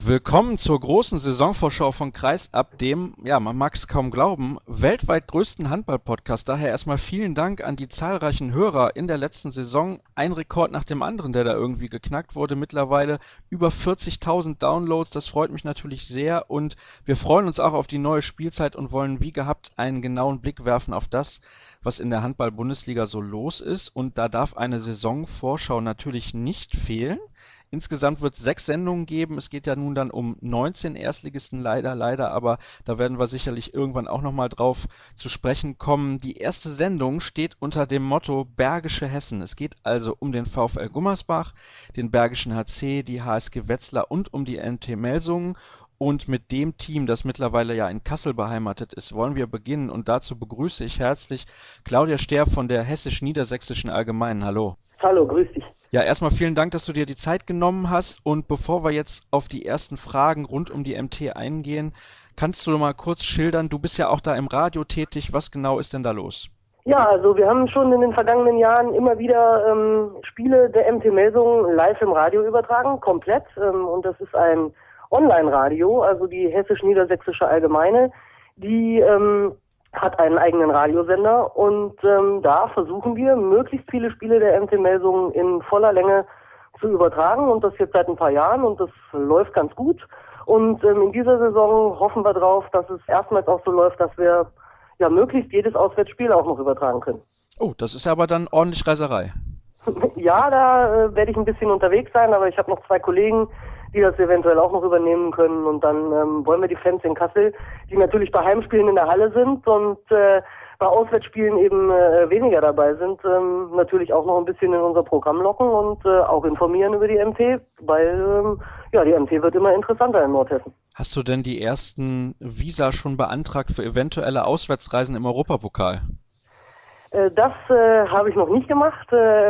Willkommen zur großen Saisonvorschau von Kreisab, dem, ja, man mag es kaum glauben, weltweit größten Handball-Podcast. Daher erstmal vielen Dank an die zahlreichen Hörer in der letzten Saison. Ein Rekord nach dem anderen, der da irgendwie geknackt wurde. Mittlerweile über 40.000 Downloads. Das freut mich natürlich sehr und wir freuen uns auch auf die neue Spielzeit und wollen wie gehabt einen genauen Blick werfen auf das, was in der Handball-Bundesliga so los ist. Und da darf eine Saisonvorschau natürlich nicht fehlen. Insgesamt wird es 6 Sendungen geben. Es geht ja nun dann um 19 Erstligisten, leider, aber da werden wir sicherlich irgendwann auch nochmal drauf zu sprechen kommen. Die erste Sendung steht unter dem Motto Bergische Hessen. Es geht also um den VfL Gummersbach, den Bergischen HC, die HSG Wetzlar und um die NT Melsungen. Und mit dem Team, das mittlerweile ja in Kassel beheimatet ist, wollen wir beginnen. Und dazu begrüße ich herzlich Claudia Sterb von der Hessisch-Niedersächsischen Allgemeinen. Hallo. Hallo, grüß dich. Ja, erstmal vielen Dank, dass du dir die Zeit genommen hast. Und bevor wir jetzt auf die ersten Fragen rund um die MT eingehen, kannst du mal kurz schildern, du bist ja auch da im Radio tätig, was genau ist denn da los? Ja, also wir haben schon in den vergangenen Jahren immer wieder Spiele der MT Melsungen live im Radio übertragen, komplett. Und das ist ein Online-Radio, also die Hessisch-Niedersächsische Allgemeine, die hat einen eigenen Radiosender und da versuchen wir, möglichst viele Spiele der MT Melsungen in voller Länge zu übertragen und das jetzt seit ein paar Jahren und das läuft ganz gut. Und in dieser Saison hoffen wir drauf, dass es erstmals auch so läuft, dass wir ja möglichst jedes Auswärtsspiel auch noch übertragen können. Oh, das ist ja aber dann ordentlich Reiserei. Ja, da werde ich ein bisschen unterwegs sein, aber ich habe noch zwei Kollegen, die das eventuell auch noch übernehmen können. Und dann wollen wir die Fans in Kassel, die natürlich bei Heimspielen in der Halle sind und bei Auswärtsspielen eben weniger dabei sind, natürlich auch noch ein bisschen in unser Programm locken und auch informieren über die MT, weil ja, die MT wird immer interessanter in Nordhessen. Hast du denn die ersten Visa schon beantragt für eventuelle Auswärtsreisen im Europapokal? Das habe ich noch nicht gemacht,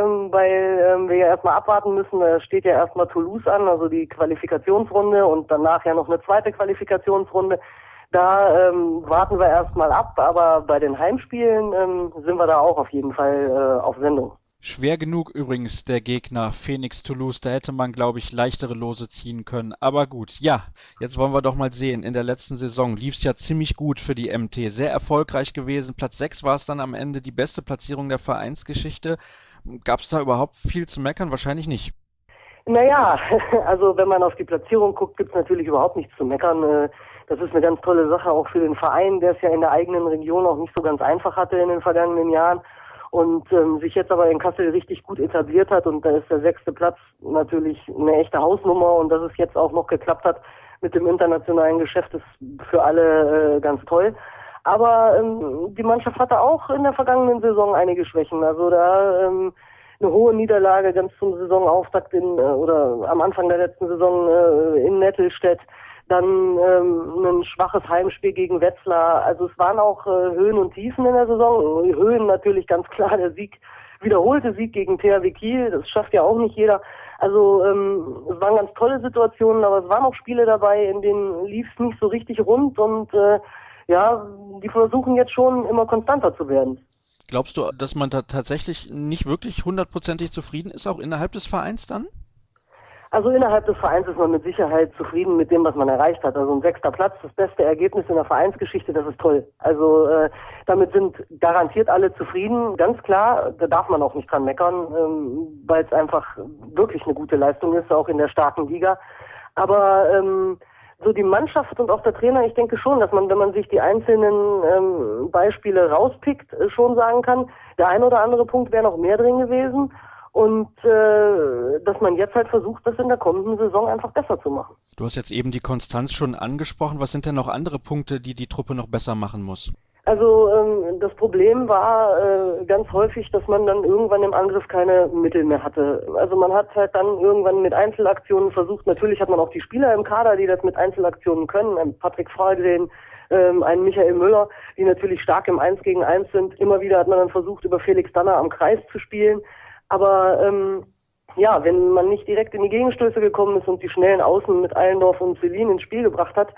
weil wir ja erstmal abwarten müssen. Da steht ja erstmal Toulouse an, also die Qualifikationsrunde und danach ja noch eine zweite Qualifikationsrunde. Da warten wir erstmal ab, aber bei den Heimspielen sind wir da auch auf jeden Fall auf Sendung. Schwer genug übrigens der Gegner Phoenix Toulouse, da hätte man, glaube ich, leichtere Lose ziehen können. Aber gut, ja, jetzt wollen wir doch mal sehen. In der letzten Saison lief es ja ziemlich gut für die MT, sehr erfolgreich gewesen. Platz 6 war es dann am Ende, die beste Platzierung der Vereinsgeschichte. Gab es da überhaupt viel zu meckern? Wahrscheinlich nicht. Naja, also wenn man auf die Platzierung guckt, gibt's natürlich überhaupt nichts zu meckern. Das ist eine ganz tolle Sache auch für den Verein, der es ja in der eigenen Region auch nicht so ganz einfach hatte in den vergangenen Jahren. Und sich jetzt aber in Kassel richtig gut etabliert hat und da ist der 6. Platz natürlich eine echte Hausnummer und dass es jetzt auch noch geklappt hat mit dem internationalen Geschäft ist für alle ganz toll. Aber die Mannschaft hatte auch in der vergangenen Saison einige Schwächen. Also da eine hohe Niederlage ganz zum Saisonauftakt oder am Anfang der letzten Saison in Nettelstedt. Dann ein schwaches Heimspiel gegen Wetzlar. Also es waren auch Höhen und Tiefen in der Saison. Höhen natürlich ganz klar der wiederholte Sieg gegen THW Kiel. Das schafft ja auch nicht jeder. Also es waren ganz tolle Situationen, aber es waren auch Spiele dabei, in denen lief es nicht so richtig rund und ja, die versuchen jetzt schon immer konstanter zu werden. Glaubst du, dass man da tatsächlich nicht wirklich hundertprozentig zufrieden ist, auch innerhalb des Vereins dann? Also innerhalb des Vereins ist man mit Sicherheit zufrieden mit dem, was man erreicht hat. Also ein 6. Platz, das beste Ergebnis in der Vereinsgeschichte, das ist toll. Also damit sind garantiert alle zufrieden. Ganz klar, da darf man auch nicht dran meckern, weil es einfach wirklich eine gute Leistung ist, auch in der starken Liga. Aber so die Mannschaft und auch der Trainer, ich denke schon, dass man, wenn man sich die einzelnen Beispiele rauspickt, schon sagen kann, der ein oder andere Punkt wäre noch mehr drin gewesen. Und dass man jetzt halt versucht, das in der kommenden Saison einfach besser zu machen. Du hast jetzt eben die Konstanz schon angesprochen. Was sind denn noch andere Punkte, die die Truppe noch besser machen muss? Also das Problem war ganz häufig, dass man dann irgendwann im Angriff keine Mittel mehr hatte. Also man hat halt dann irgendwann mit Einzelaktionen versucht, natürlich hat man auch die Spieler im Kader, die das mit Einzelaktionen können, einen Patrick Fahlgren, einen Michael Müller, die natürlich stark im 1 gegen 1 sind. Immer wieder hat man dann versucht, über Felix Danner am Kreis zu spielen. Aber ja, wenn man nicht direkt in die Gegenstöße gekommen ist und die schnellen Außen mit Allendorf und Selin ins Spiel gebracht hat,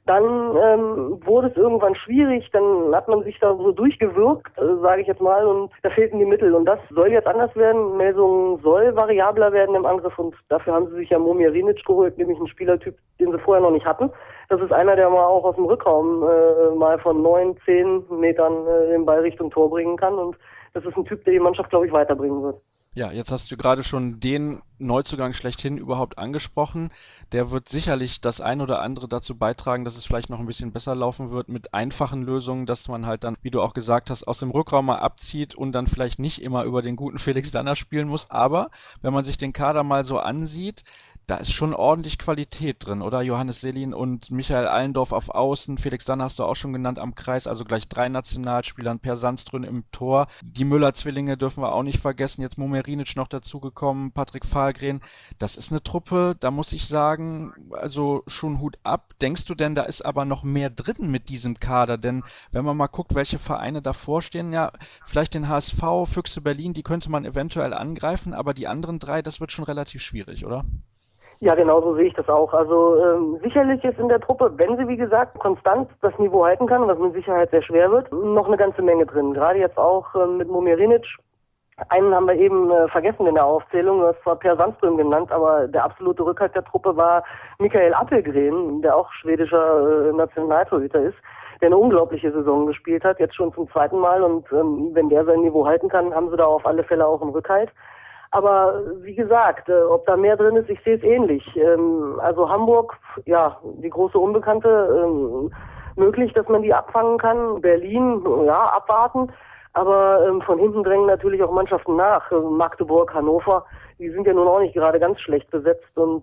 Dann wurde es irgendwann schwierig, dann hat man sich da so durchgewürgt, sage ich jetzt mal, und da fehlten die Mittel. Und das soll jetzt anders werden. Melsungen soll variabler werden im Angriff und dafür haben sie sich ja Momirinic geholt, nämlich einen Spielertyp, den sie vorher noch nicht hatten. Das ist einer, der mal auch aus dem Rückraum mal von 9, 10 Metern den Ball Richtung Tor bringen kann und das ist ein Typ, der die Mannschaft, glaube ich, weiterbringen wird. Ja, jetzt hast du gerade schon den Neuzugang schlechthin überhaupt angesprochen. Der wird sicherlich das ein oder andere dazu beitragen, dass es vielleicht noch ein bisschen besser laufen wird mit einfachen Lösungen, dass man halt dann, wie du auch gesagt hast, aus dem Rückraum mal abzieht und dann vielleicht nicht immer über den guten Felix Danner spielen muss. Aber wenn man sich den Kader mal so ansieht, da ist schon ordentlich Qualität drin, oder? Johannes Sellin und Michael Allendorf auf Außen, Felix Danner hast du auch schon genannt am Kreis, also gleich 3 Nationalspielern, Per Sandström im Tor. Die Müller-Zwillinge dürfen wir auch nicht vergessen, jetzt Momerinic noch dazugekommen, Patrick Fahlgren. Das ist eine Truppe, da muss ich sagen, also schon Hut ab. Denkst du denn, da ist aber noch mehr drin mit diesem Kader? Denn wenn man mal guckt, welche Vereine davor stehen, ja, vielleicht den HSV, Füchse Berlin, die könnte man eventuell angreifen, aber die anderen 3, das wird schon relativ schwierig, oder? Ja, genau so sehe ich das auch. Also sicherlich ist in der Truppe, wenn sie wie gesagt konstant das Niveau halten kann, was mit Sicherheit sehr schwer wird, noch eine ganze Menge drin. Gerade jetzt auch mit Momirinic. Einen haben wir eben vergessen in der Aufzählung, du hast zwar Per Sandström genannt, aber der absolute Rückhalt der Truppe war Mikael Appelgren, der auch schwedischer Nationaltorhüter ist, der eine unglaubliche Saison gespielt hat, jetzt schon zum 2. Mal und wenn der sein Niveau halten kann, haben sie da auf alle Fälle auch einen Rückhalt. Aber wie gesagt, ob da mehr drin ist, ich sehe es ähnlich. Also Hamburg, ja, die große Unbekannte, möglich, dass man die abfangen kann. Berlin, ja, abwarten. Aber von hinten drängen natürlich auch Mannschaften nach. Magdeburg, Hannover, die sind ja nun auch nicht gerade ganz schlecht besetzt. Und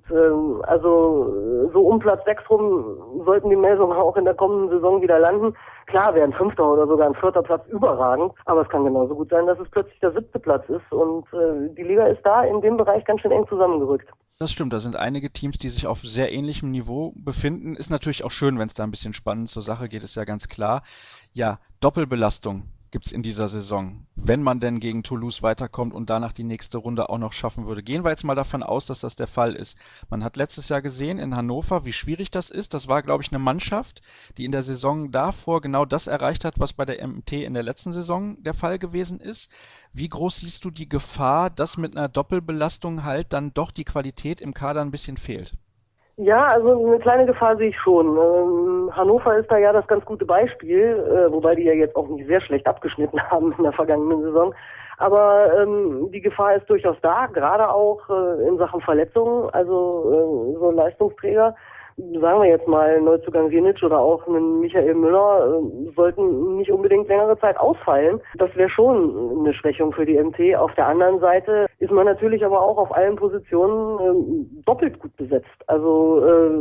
also so um Platz 6 rum sollten die Melsungen auch in der kommenden Saison wieder landen. Klar wäre ein 5. oder sogar ein 4. Platz überragend, aber es kann genauso gut sein, dass es plötzlich der 7. Platz ist. Und die Liga ist da in dem Bereich ganz schön eng zusammengerückt. Das stimmt, da sind einige Teams, die sich auf sehr ähnlichem Niveau befinden. Ist natürlich auch schön, wenn es da ein bisschen spannend zur Sache geht, ist ja ganz klar. Ja, Doppelbelastung gibt's in dieser Saison, wenn man denn gegen Toulouse weiterkommt und danach die nächste Runde auch noch schaffen würde. Gehen wir jetzt mal davon aus, dass das der Fall ist. Man hat letztes Jahr gesehen in Hannover, wie schwierig das ist. Das war, glaube ich, eine Mannschaft, die in der Saison davor genau das erreicht hat, was bei der MT in der letzten Saison der Fall gewesen ist. Wie groß siehst du die Gefahr, dass mit einer Doppelbelastung halt dann doch die Qualität im Kader ein bisschen fehlt? Ja, also eine kleine Gefahr sehe ich schon. Hannover ist da ja das ganz gute Beispiel, wobei die ja jetzt auch nicht sehr schlecht abgeschnitten haben in der vergangenen Saison. Aber die Gefahr ist durchaus da, gerade auch in Sachen Verletzungen. Also so Leistungsträger, sagen wir jetzt mal Neuzugang Vienic oder auch einen Michael Müller, sollten nicht unbedingt längere Zeit ausfallen. Das wäre schon eine Schwächung für die MT. Auf der anderen Seite ist man natürlich aber auch auf allen Positionen doppelt gut besetzt. Also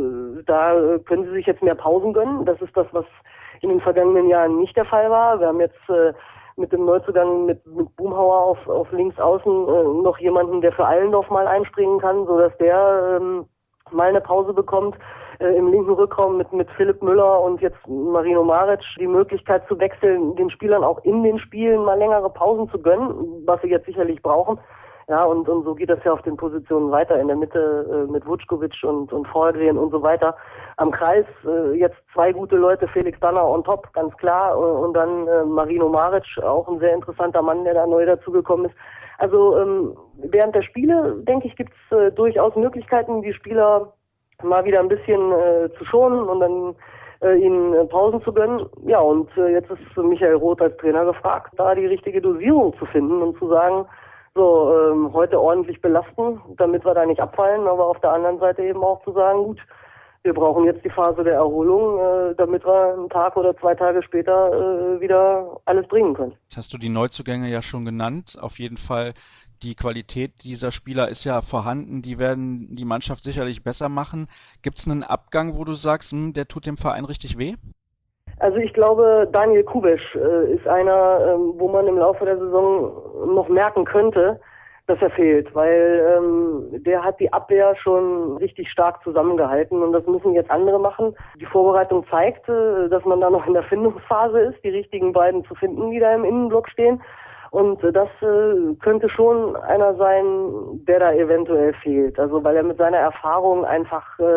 da können sie sich jetzt mehr Pausen gönnen. Das ist das, was in den vergangenen Jahren nicht der Fall war. Wir haben jetzt mit dem Neuzugang mit Boomhauer auf links außen noch jemanden, der für Allendorf mal einspringen kann, sodass der mal eine Pause bekommt. Im linken Rückraum mit Philipp Müller und jetzt Marino Maric die Möglichkeit zu wechseln, den Spielern auch in den Spielen mal längere Pausen zu gönnen, was sie jetzt sicherlich brauchen. Ja, und so geht das ja auf den Positionen weiter. In der Mitte mit Vučković und Fahlgren und so weiter. Am Kreis jetzt 2 gute Leute, Felix Danner on top, ganz klar. Und dann Marino Maric, auch ein sehr interessanter Mann, der da neu dazugekommen ist. Also während der Spiele, denke ich, gibt's durchaus Möglichkeiten, die Spieler mal wieder ein bisschen zu schonen und dann ihnen Pausen zu gönnen. Ja, und jetzt ist Michael Roth als Trainer gefragt, da die richtige Dosierung zu finden und zu sagen, so, heute ordentlich belasten, damit wir da nicht abfallen, aber auf der anderen Seite eben auch zu sagen, gut, wir brauchen jetzt die Phase der Erholung, damit wir einen Tag oder 2 Tage später wieder alles bringen können. Jetzt hast du die Neuzugänge ja schon genannt. Auf jeden Fall, die Qualität dieser Spieler ist ja vorhanden. Die werden die Mannschaft sicherlich besser machen. Gibt es einen Abgang, wo du sagst, der tut dem Verein richtig weh? Also ich glaube, Daniel Kubesch ist einer, wo man im Laufe der Saison noch merken könnte, dass er fehlt, weil der hat die Abwehr schon richtig stark zusammengehalten und das müssen jetzt andere machen. Die Vorbereitung zeigt, dass man da noch in der Findungsphase ist, die richtigen beiden zu finden, die da im Innenblock stehen. Und das könnte schon einer sein, der da eventuell fehlt. Also weil er mit seiner Erfahrung einfach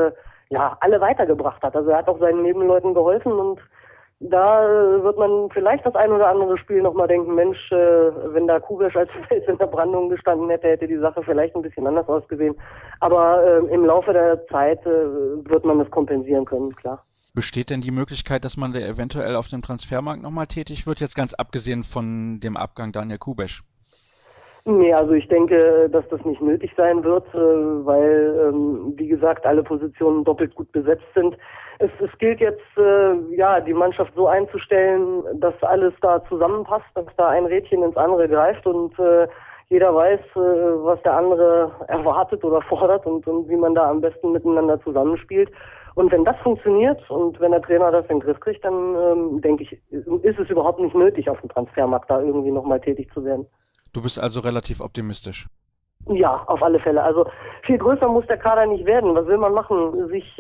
alle weitergebracht hat. Also er hat auch seinen Nebenleuten geholfen und da wird man vielleicht das ein oder andere Spiel nochmal denken, Mensch, wenn da Kubesch als Fels in der Brandung gestanden hätte, hätte die Sache vielleicht ein bisschen anders ausgesehen. Aber im Laufe der Zeit wird man das kompensieren können, klar. Besteht denn die Möglichkeit, dass man da eventuell auf dem Transfermarkt nochmal tätig wird, jetzt ganz abgesehen von dem Abgang Daniel Kubesch? Nee, also ich denke, dass das nicht nötig sein wird, weil, wie gesagt, alle Positionen doppelt gut besetzt sind. Es gilt jetzt, die Mannschaft so einzustellen, dass alles da zusammenpasst, dass da ein Rädchen ins andere greift und jeder weiß, was der andere erwartet oder fordert und wie man da am besten miteinander zusammenspielt. Und wenn das funktioniert und wenn der Trainer das in den Griff kriegt, dann denke ich, ist es überhaupt nicht nötig, auf dem Transfermarkt da irgendwie nochmal tätig zu werden. Du bist also relativ optimistisch. Ja, auf alle Fälle. Also viel größer muss der Kader nicht werden. Was will man machen? Sich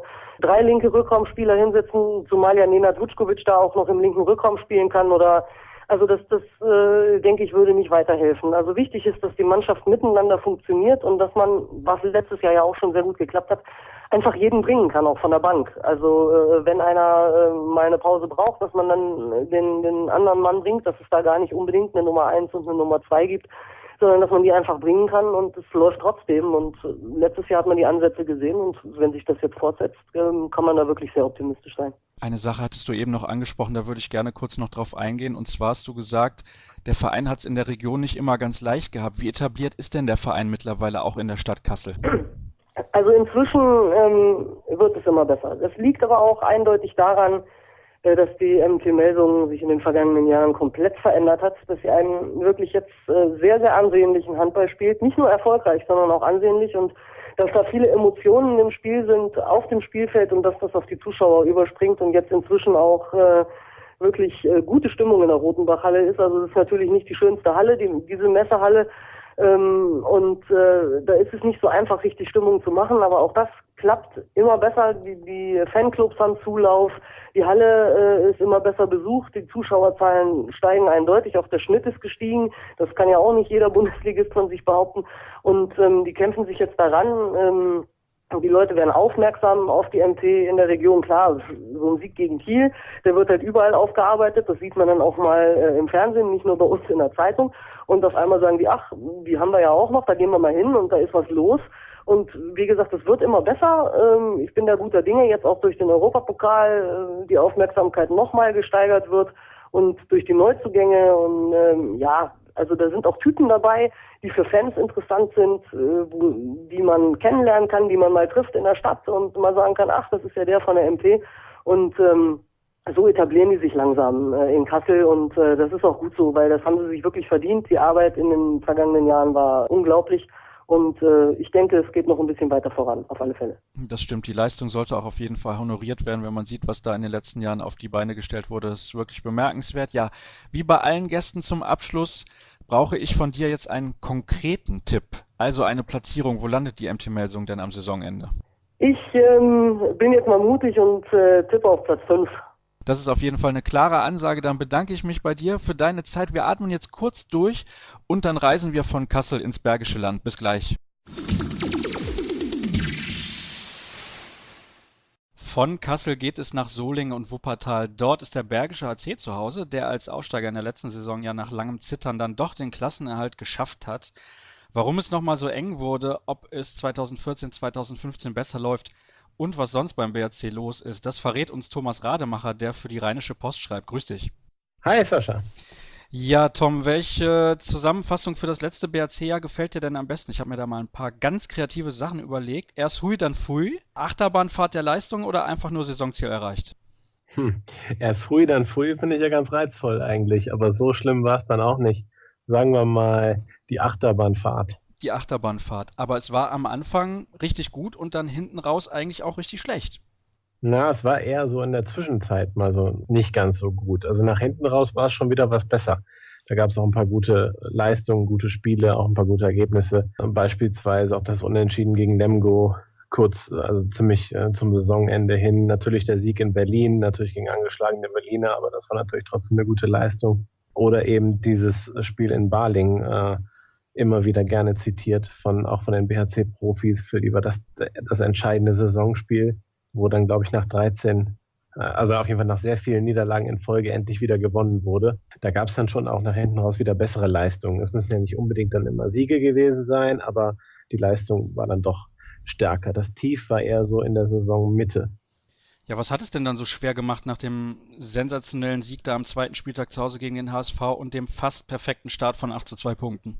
3 linke Rückraumspieler hinsetzen, zumal ja Nenad Vučković da auch noch im linken Rückraum spielen kann oder also das denke ich, würde nicht weiterhelfen. Also wichtig ist, dass die Mannschaft miteinander funktioniert und dass man, was letztes Jahr ja auch schon sehr gut geklappt hat, einfach jeden bringen kann, auch von der Bank. Also wenn einer mal eine Pause braucht, dass man dann den anderen Mann bringt, dass es da gar nicht unbedingt eine Nummer 1 und eine Nummer 2 gibt, sondern dass man die einfach bringen kann und es läuft trotzdem. Und letztes Jahr hat man die Ansätze gesehen und wenn sich das jetzt fortsetzt, kann man da wirklich sehr optimistisch sein. Eine Sache hattest du eben noch angesprochen, da würde ich gerne kurz noch drauf eingehen. Und zwar hast du gesagt, der Verein hat es in der Region nicht immer ganz leicht gehabt. Wie etabliert ist denn der Verein mittlerweile auch in der Stadt Kassel? Also inzwischen wird es immer besser. Das liegt aber auch eindeutig daran, dass die MT Melsungen sich in den vergangenen Jahren komplett verändert hat, dass sie einen wirklich jetzt sehr, sehr ansehnlichen Handball spielt. Nicht nur erfolgreich, sondern auch ansehnlich und dass da viele Emotionen im Spiel sind, auf dem Spielfeld und dass das auf die Zuschauer überspringt und jetzt inzwischen auch wirklich gute Stimmung in der Rotenbach-Halle ist. Also das ist natürlich nicht die schönste Halle, diese Messehalle, da ist es nicht so einfach, richtig Stimmung zu machen, aber auch das klappt immer besser. Die Fanclubs haben Zulauf, die Halle ist immer besser besucht, die Zuschauerzahlen steigen eindeutig, auch der Schnitt ist gestiegen. Das kann ja auch nicht jeder Bundesligist von sich behaupten. Und die kämpfen sich jetzt daran. Die Leute werden aufmerksam auf die MT in der Region. Klar, so ein Sieg gegen Kiel, der wird halt überall aufgearbeitet. Das sieht man dann auch mal im Fernsehen, nicht nur bei uns in der Zeitung. Und auf einmal sagen die, ach, die haben wir ja auch noch, da gehen wir mal hin und da ist was los. Und wie gesagt, es wird immer besser. Ich bin da guter Dinge, jetzt auch durch den Europapokal die Aufmerksamkeit nochmal gesteigert wird und durch die Neuzugänge. Und also da sind auch Typen dabei, die für Fans interessant sind, die man kennenlernen kann, die man mal trifft in der Stadt und mal sagen kann, ach, das ist ja der von der MT. Und so etablieren die sich langsam in Kassel und das ist auch gut so, weil das haben sie sich wirklich verdient. Die Arbeit in den vergangenen Jahren war unglaublich und ich denke, es geht noch ein bisschen weiter voran, auf alle Fälle. Das stimmt, die Leistung sollte auch auf jeden Fall honoriert werden, wenn man sieht, was da in den letzten Jahren auf die Beine gestellt wurde. Das ist wirklich bemerkenswert. Ja, wie bei allen Gästen zum Abschluss brauche ich von dir jetzt einen konkreten Tipp, also eine Platzierung. Wo landet die MT Melsungen denn am Saisonende? Ich bin jetzt mal mutig und tippe auf Platz 5. Das ist auf jeden Fall eine klare Ansage. Dann bedanke ich mich bei dir für deine Zeit. Wir atmen jetzt kurz durch und dann reisen wir von Kassel ins Bergische Land. Bis gleich. Von Kassel geht es nach Solingen und Wuppertal. Dort ist der Bergische HC zu Hause, der als Aufsteiger in der letzten Saison ja nach langem Zittern dann doch den Klassenerhalt geschafft hat. Warum es nochmal so eng wurde, ob es 2014, 2015 besser läuft und was sonst beim BHC los ist, das verrät uns Thomas Rademacher, der für die Rheinische Post schreibt. Grüß dich. Hi Sascha. Ja, Tom, welche Zusammenfassung für das letzte BHC-Jahr gefällt dir denn am besten? Ich habe mir da mal ein paar ganz kreative Sachen überlegt. Erst hui, dann pfui. Achterbahnfahrt der Leistung oder einfach nur Saisonziel erreicht? Erst hui, dann pfui finde ich ja ganz reizvoll eigentlich, aber so schlimm war es dann auch nicht. Sagen wir mal die Achterbahnfahrt. Die Achterbahnfahrt. Aber es war am Anfang richtig gut und dann hinten raus eigentlich auch richtig schlecht. Na, es war eher so in der Zwischenzeit mal so nicht ganz so gut. Also nach hinten raus war es schon wieder was besser. Da gab es auch ein paar gute Leistungen, gute Spiele, auch ein paar gute Ergebnisse. Beispielsweise auch das Unentschieden gegen Lemgo, kurz, also ziemlich zum Saisonende hin. Natürlich der Sieg in Berlin, natürlich gegen angeschlagene Berliner, aber das war natürlich trotzdem eine gute Leistung. Oder eben dieses Spiel in Balingen, immer wieder gerne zitiert, auch von den BHC-Profis, für die war das entscheidende Saisonspiel, wo dann, glaube ich, nach 13, also auf jeden Fall nach sehr vielen Niederlagen in Folge endlich wieder gewonnen wurde. Da gab es dann schon auch nach hinten raus wieder bessere Leistungen. Es müssen ja nicht unbedingt dann immer Siege gewesen sein, aber die Leistung war dann doch stärker. Das Tief war eher so in der Saisonmitte. Ja, was hat es denn dann so schwer gemacht nach dem sensationellen Sieg da am zweiten Spieltag zu Hause gegen den HSV und dem fast perfekten Start von 8:2 Punkten?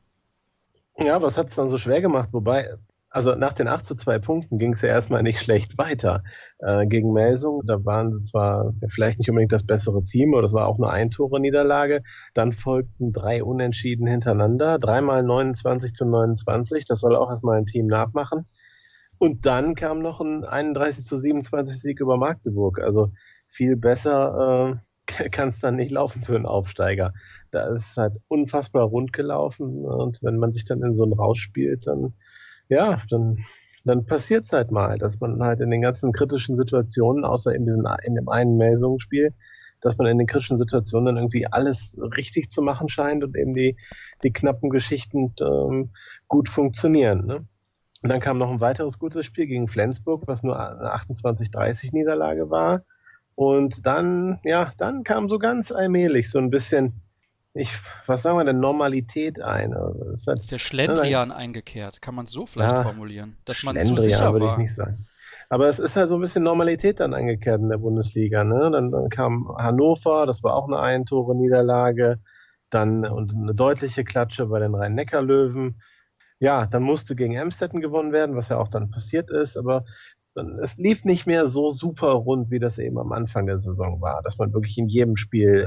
Ja, was hat es dann so schwer gemacht? Wobei, also nach den 8:2 Punkten ging es ja erstmal nicht schlecht weiter. Gegen Melsung, da waren sie zwar vielleicht nicht unbedingt das bessere Team, aber das war auch eine Ein-Tore-Niederlage. Dann folgten 3 Unentschieden hintereinander, dreimal 29:29. Das soll auch erstmal ein Team nachmachen. Und dann kam noch ein 31:27 Sieg über Magdeburg. Also viel besser kann es dann nicht laufen für einen Aufsteiger. Da ist es halt unfassbar rund gelaufen. Und wenn man sich dann in so einen rausspielt, dann, ja, dann passiert es halt mal, dass man halt in den ganzen kritischen Situationen, außer in dem einen Melsungen-Spiel, dass man in den kritischen Situationen dann irgendwie alles richtig zu machen scheint und eben die knappen Geschichten gut funktionieren. Ne? Und dann kam noch ein weiteres gutes Spiel gegen Flensburg, was nur eine 28:30 Niederlage war. Und dann kam so ganz allmählich so ein bisschen, was sagen wir denn, Normalität ein. Es hat, Ist der Schlendrian eingekehrt? Kann man es so vielleicht ja, formulieren? Dass man zu Schlendrian sicher würde ich war? nicht sagen. Aber es ist halt so ein bisschen Normalität dann eingekehrt in der Bundesliga. Ne? Dann kam Hannover, das war auch eine Ein-Tore-Niederlage. Dann und eine deutliche Klatsche bei den Rhein-Neckar-Löwen. Ja, dann musste gegen Emstetten gewonnen werden, was ja auch dann passiert ist, aber es lief nicht mehr so super rund, wie das eben am Anfang der Saison war, dass man wirklich in jedem Spiel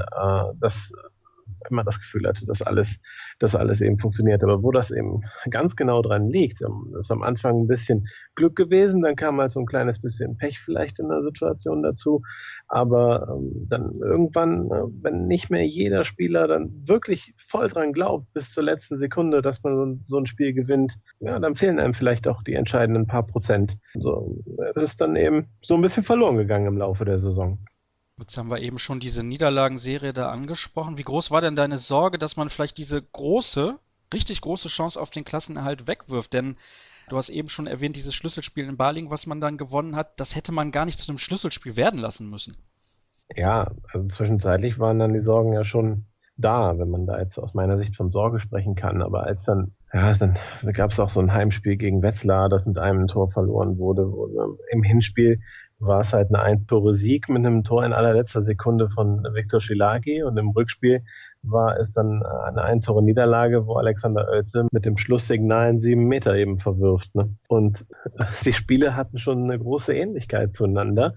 immer das Gefühl hatte, dass alles eben funktioniert. Aber wo das eben ganz genau dran liegt, ist am Anfang ein bisschen Glück gewesen, dann kam halt so ein kleines bisschen Pech vielleicht in der Situation dazu. Aber dann irgendwann, wenn nicht mehr jeder Spieler dann wirklich voll dran glaubt, bis zur letzten Sekunde, dass man so ein Spiel gewinnt, ja, dann fehlen einem vielleicht auch die entscheidenden paar Prozent. So, es ist dann eben so ein bisschen verloren gegangen im Laufe der Saison. Jetzt haben wir eben schon diese Niederlagenserie da angesprochen. Wie groß war denn deine Sorge, dass man vielleicht diese große, richtig große Chance auf den Klassenerhalt wegwirft? Denn du hast eben schon erwähnt, dieses Schlüsselspiel in Balingen, was man dann gewonnen hat, das hätte man gar nicht zu einem Schlüsselspiel werden lassen müssen. Ja, also zwischenzeitlich waren dann die Sorgen ja schon da, wenn man da jetzt aus meiner Sicht von Sorge sprechen kann. Aber dann gab es auch so ein Heimspiel gegen Wetzlar, das mit einem Tor verloren wurde. Im Hinspiel war es halt eine Ein-Tore-Sieg mit einem Tor in allerletzter Sekunde von Viktor Schilágy und im Rückspiel war es dann eine Ein-Tore-Niederlage, wo Alexander Oelze mit dem Schlusssignal einen 7 Meter eben verwirft. Ne? Und die Spiele hatten schon eine große Ähnlichkeit zueinander.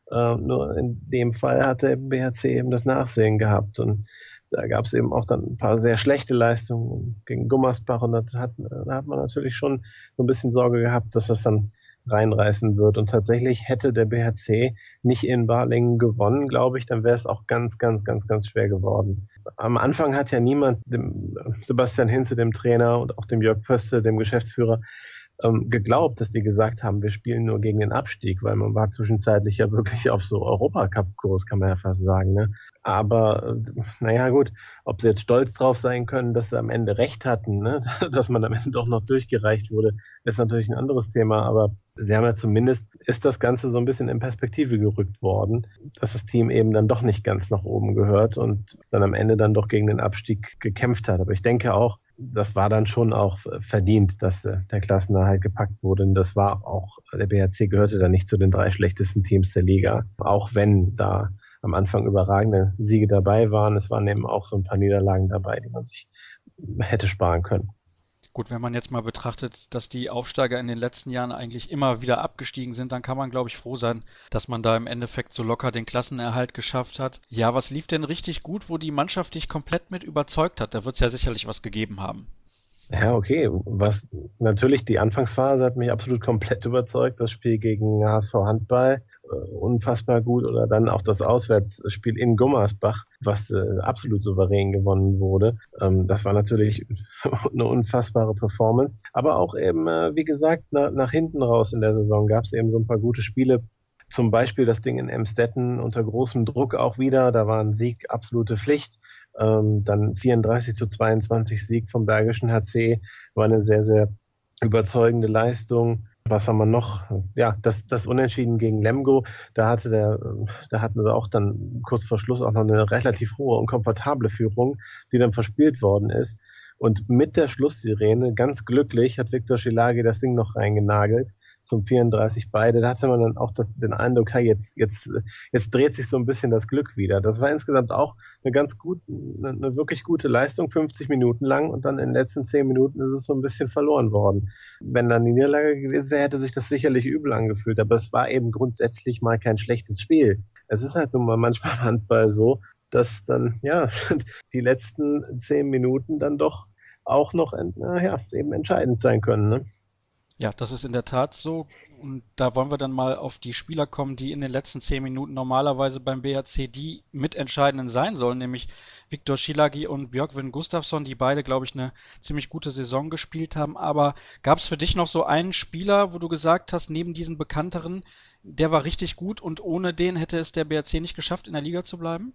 Nur in dem Fall hat der BHC eben das Nachsehen gehabt und da gab es eben auch dann ein paar sehr schlechte Leistungen gegen Gummersbach und da hat man natürlich schon so ein bisschen Sorge gehabt, dass das dann reinreißen wird. Und tatsächlich hätte der BHC nicht in Balingen gewonnen, glaube ich, dann wäre es auch ganz, ganz, ganz, ganz schwer geworden. Am Anfang hat ja niemand dem Sebastian Hinze, dem Trainer, und auch dem Jörg Pöste, dem Geschäftsführer, geglaubt, dass die gesagt haben, wir spielen nur gegen den Abstieg, weil man war zwischenzeitlich ja wirklich auf so Europacup-Kurs, kann man ja fast sagen. Ne? Aber naja gut, ob sie jetzt stolz drauf sein können, dass sie am Ende recht hatten, ne? Dass man am Ende doch noch durchgereicht wurde, ist natürlich ein anderes Thema, aber sie haben ja zumindest, ist das Ganze so ein bisschen in Perspektive gerückt worden, dass das Team eben dann doch nicht ganz nach oben gehört und dann am Ende dann doch gegen den Abstieg gekämpft hat. Aber ich denke auch, das war dann schon auch verdient, dass der Klassenerhalt gepackt wurde. Und das war auch, der BHC gehörte da nicht zu den 3 schlechtesten Teams der Liga. Auch wenn da am Anfang überragende Siege dabei waren. Es waren eben auch so ein paar Niederlagen dabei, die man sich hätte sparen können. Gut, wenn man jetzt mal betrachtet, dass die Aufsteiger in den letzten Jahren eigentlich immer wieder abgestiegen sind, dann kann man, glaube ich, froh sein, dass man da im Endeffekt so locker den Klassenerhalt geschafft hat. Ja, was lief denn richtig gut, wo die Mannschaft dich komplett mit überzeugt hat? Da wird es ja sicherlich was gegeben haben. Ja, okay. Was natürlich die Anfangsphase hat mich absolut komplett überzeugt. Das Spiel gegen HSV Handball, unfassbar gut. Oder dann auch das Auswärtsspiel in Gummersbach, was absolut souverän gewonnen wurde. Das war natürlich eine unfassbare Performance. Aber auch eben, wie gesagt, nach hinten raus in der Saison gab es eben so ein paar gute Spiele. Zum Beispiel das Ding in Emstetten unter großem Druck auch wieder. Da war ein Sieg absolute Pflicht. Dann 34:22 Sieg vom Bergischen HC. War eine sehr, sehr überzeugende Leistung. Was haben wir noch? Ja, das Unentschieden gegen Lemgo. Da hatten sie auch dann kurz vor Schluss auch noch eine relativ hohe und komfortable Führung, die dann verspielt worden ist. Und mit der Schlusssirene, ganz glücklich, hat Viktor Schillagy das Ding noch reingenagelt zum 34 beide. Da hatte man dann auch den Eindruck, hey, jetzt dreht sich so ein bisschen das Glück wieder. Das war insgesamt auch eine wirklich gute Leistung, 50 Minuten lang, und dann in den letzten 10 Minuten ist es so ein bisschen verloren worden. Wenn dann die Niederlage gewesen wäre, hätte sich das sicherlich übel angefühlt, aber es war eben grundsätzlich mal kein schlechtes Spiel. Es ist halt nun mal manchmal im Handball so, dass dann, ja, die letzten 10 Minuten dann doch auch noch, eben entscheidend sein können, ne? Ja, das ist in der Tat so. Und da wollen wir dann mal auf die Spieler kommen, die in den letzten 10 Minuten normalerweise beim BHC die Mitentscheidenden sein sollen, nämlich Viktor Schillagy und Björkvin Gustafsson, die beide, glaube ich, eine ziemlich gute Saison gespielt haben. Aber gab es für dich noch so einen Spieler, wo du gesagt hast, neben diesen bekannteren, der war richtig gut und ohne den hätte es der BHC nicht geschafft, in der Liga zu bleiben?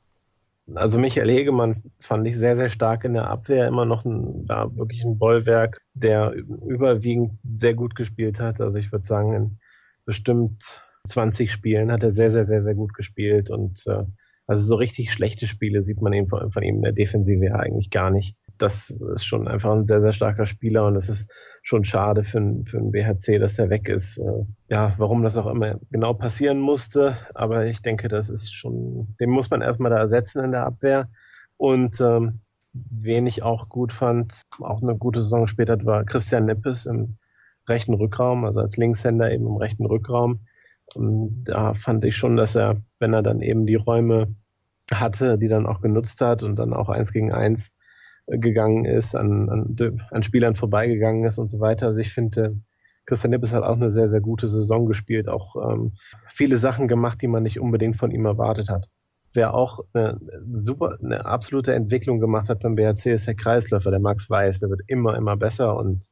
Also Michael Hegemann fand ich sehr, sehr stark in der Abwehr, immer noch wirklich ein Bollwerk, der überwiegend sehr gut gespielt hat. Also ich würde sagen, in bestimmt 20 Spielen hat er sehr, sehr, sehr, sehr gut gespielt. Und also so richtig schlechte Spiele sieht man eben von ihm in der Defensive ja eigentlich gar nicht. Das ist schon einfach ein sehr, sehr starker Spieler, und es ist schon schade für den BHC, dass der weg ist. Ja, warum das auch immer genau passieren musste, aber ich denke, das ist schon, den muss man erstmal da ersetzen in der Abwehr. Und wen ich auch gut fand, auch eine gute Saison später, war Christian Nippes im rechten Rückraum, also als Linkshänder eben im rechten Rückraum. Und da fand ich schon, dass er, wenn er dann eben die Räume hatte, die dann auch genutzt hat und dann auch 1 gegen 1 gegangen ist, an Spielern vorbeigegangen ist und so weiter. Also ich finde, Christian Nippes hat auch eine sehr, sehr gute Saison gespielt, auch viele Sachen gemacht, die man nicht unbedingt von ihm erwartet hat. Wer auch eine absolute Entwicklung gemacht hat beim BHC, ist der Kreisläufer, der Max Weiß. Der wird immer, immer besser und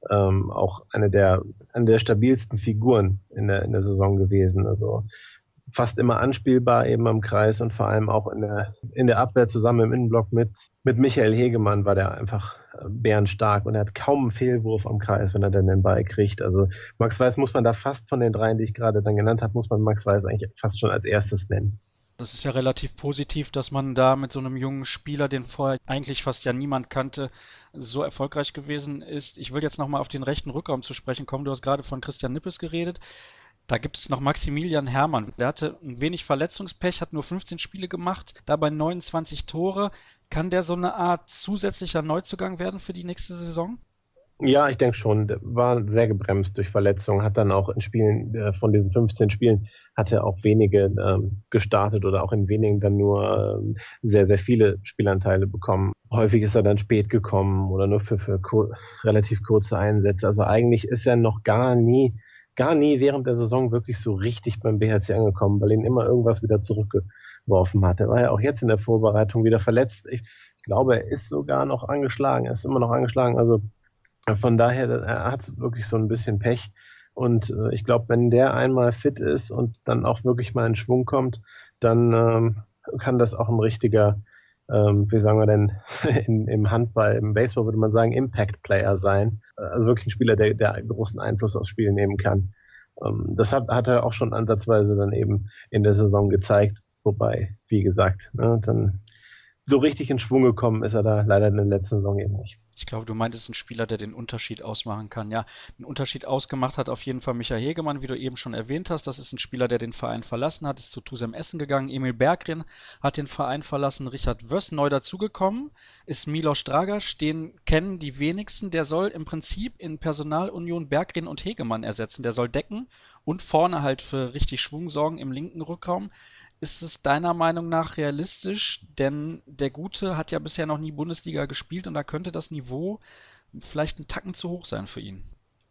auch eine der stabilsten Figuren in der Saison gewesen. Also fast immer anspielbar eben am Kreis, und vor allem auch in der Abwehr zusammen im Innenblock mit Michael Hegemann war der einfach bärenstark, und er hat kaum einen Fehlwurf am Kreis, wenn er dann den Ball kriegt. Also Max Weiß muss man da fast von den dreien, die ich gerade dann genannt habe, muss man Max Weiß eigentlich fast schon als erstes nennen. Das ist ja relativ positiv, dass man da mit so einem jungen Spieler, den vorher eigentlich fast ja niemand kannte, so erfolgreich gewesen ist. Ich will jetzt nochmal auf den rechten Rückraum zu sprechen kommen. Du hast gerade von Christian Nippes geredet. Da gibt es noch Maximilian Hermann. Der hatte ein wenig Verletzungspech, hat nur 15 Spiele gemacht, dabei 29 Tore. Kann der so eine Art zusätzlicher Neuzugang werden für die nächste Saison? Ja, ich denke schon. Der war sehr gebremst durch Verletzungen, hat dann auch in Spielen, von diesen 15 Spielen, hat er auch wenige gestartet oder auch in wenigen dann nur sehr, sehr viele Spielanteile bekommen. Häufig ist er dann spät gekommen oder nur für relativ kurze Einsätze. Also eigentlich ist er noch gar nie während der Saison wirklich so richtig beim BHC angekommen, weil ihn immer irgendwas wieder zurückgeworfen hat. Er war ja auch jetzt in der Vorbereitung wieder verletzt. Ich glaube, er ist sogar noch angeschlagen, er ist immer noch angeschlagen. Also von daher, er hat wirklich so ein bisschen Pech. Und ich glaube, wenn der einmal fit ist und dann auch wirklich mal in Schwung kommt, dann kann das auch ein richtiger, wie sagen wir denn, im Handball, im Baseball würde man sagen, Impact-Player sein. Also wirklich ein Spieler, der großen Einfluss aufs Spiel nehmen kann. Das hat er auch schon ansatzweise dann eben in der Saison gezeigt. Wobei, wie gesagt, ne, dann so richtig in Schwung gekommen ist er da leider in der letzten Saison eben nicht. Ich glaube, du meintest einen Spieler, der den Unterschied ausmachen kann. Ja, einen Unterschied ausgemacht hat auf jeden Fall Michael Hegemann, wie du eben schon erwähnt hast. Das ist ein Spieler, der den Verein verlassen hat, ist zu Tusem Essen gegangen. Emil Berggren hat den Verein verlassen. Richard Wöss neu dazugekommen ist Milos Dragaš. Den kennen die wenigsten. Der soll im Prinzip in Personalunion Berggren und Hegemann ersetzen. Der soll decken und vorne halt für richtig Schwung sorgen im linken Rückraum. Ist es deiner Meinung nach realistisch? Denn der Gute hat ja bisher noch nie Bundesliga gespielt und da könnte das Niveau vielleicht einen Tacken zu hoch sein für ihn.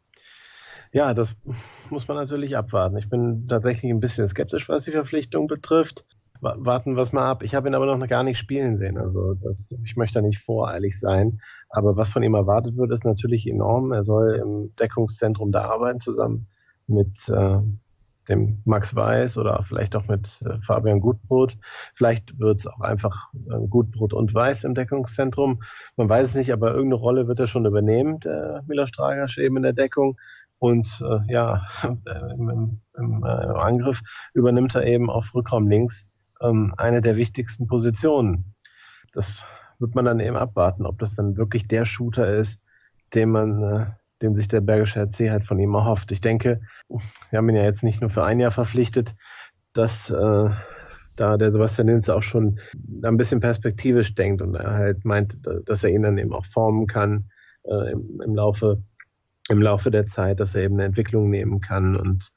Ja, das muss man natürlich abwarten. Ich bin tatsächlich ein bisschen skeptisch, was die Verpflichtung betrifft. Warten wir es mal ab. Ich habe ihn aber noch gar nicht spielen sehen. Also ich möchte da nicht voreilig sein. Aber was von ihm erwartet wird, ist natürlich enorm. Er soll im Deckungszentrum da arbeiten, zusammen mit dem Max Weiß oder vielleicht auch mit Fabian Gutbrot. Vielleicht wird es auch einfach Gutbrot und Weiß im Deckungszentrum. Man weiß es nicht, aber irgendeine Rolle wird er schon übernehmen, der Milos Dragic eben in der Deckung. Und im Angriff übernimmt er eben auf Rückraum links eine der wichtigsten Positionen. Das wird man dann eben abwarten, ob das dann wirklich der Shooter ist, den sich der Bergische HC halt von ihm erhofft. Ich denke, wir haben ihn ja jetzt nicht nur für ein Jahr verpflichtet, dass da der Sebastian Linze auch schon ein bisschen perspektivisch denkt und er halt meint, dass er ihn dann eben auch formen kann im Laufe der Zeit, dass er eben eine Entwicklung nehmen kann und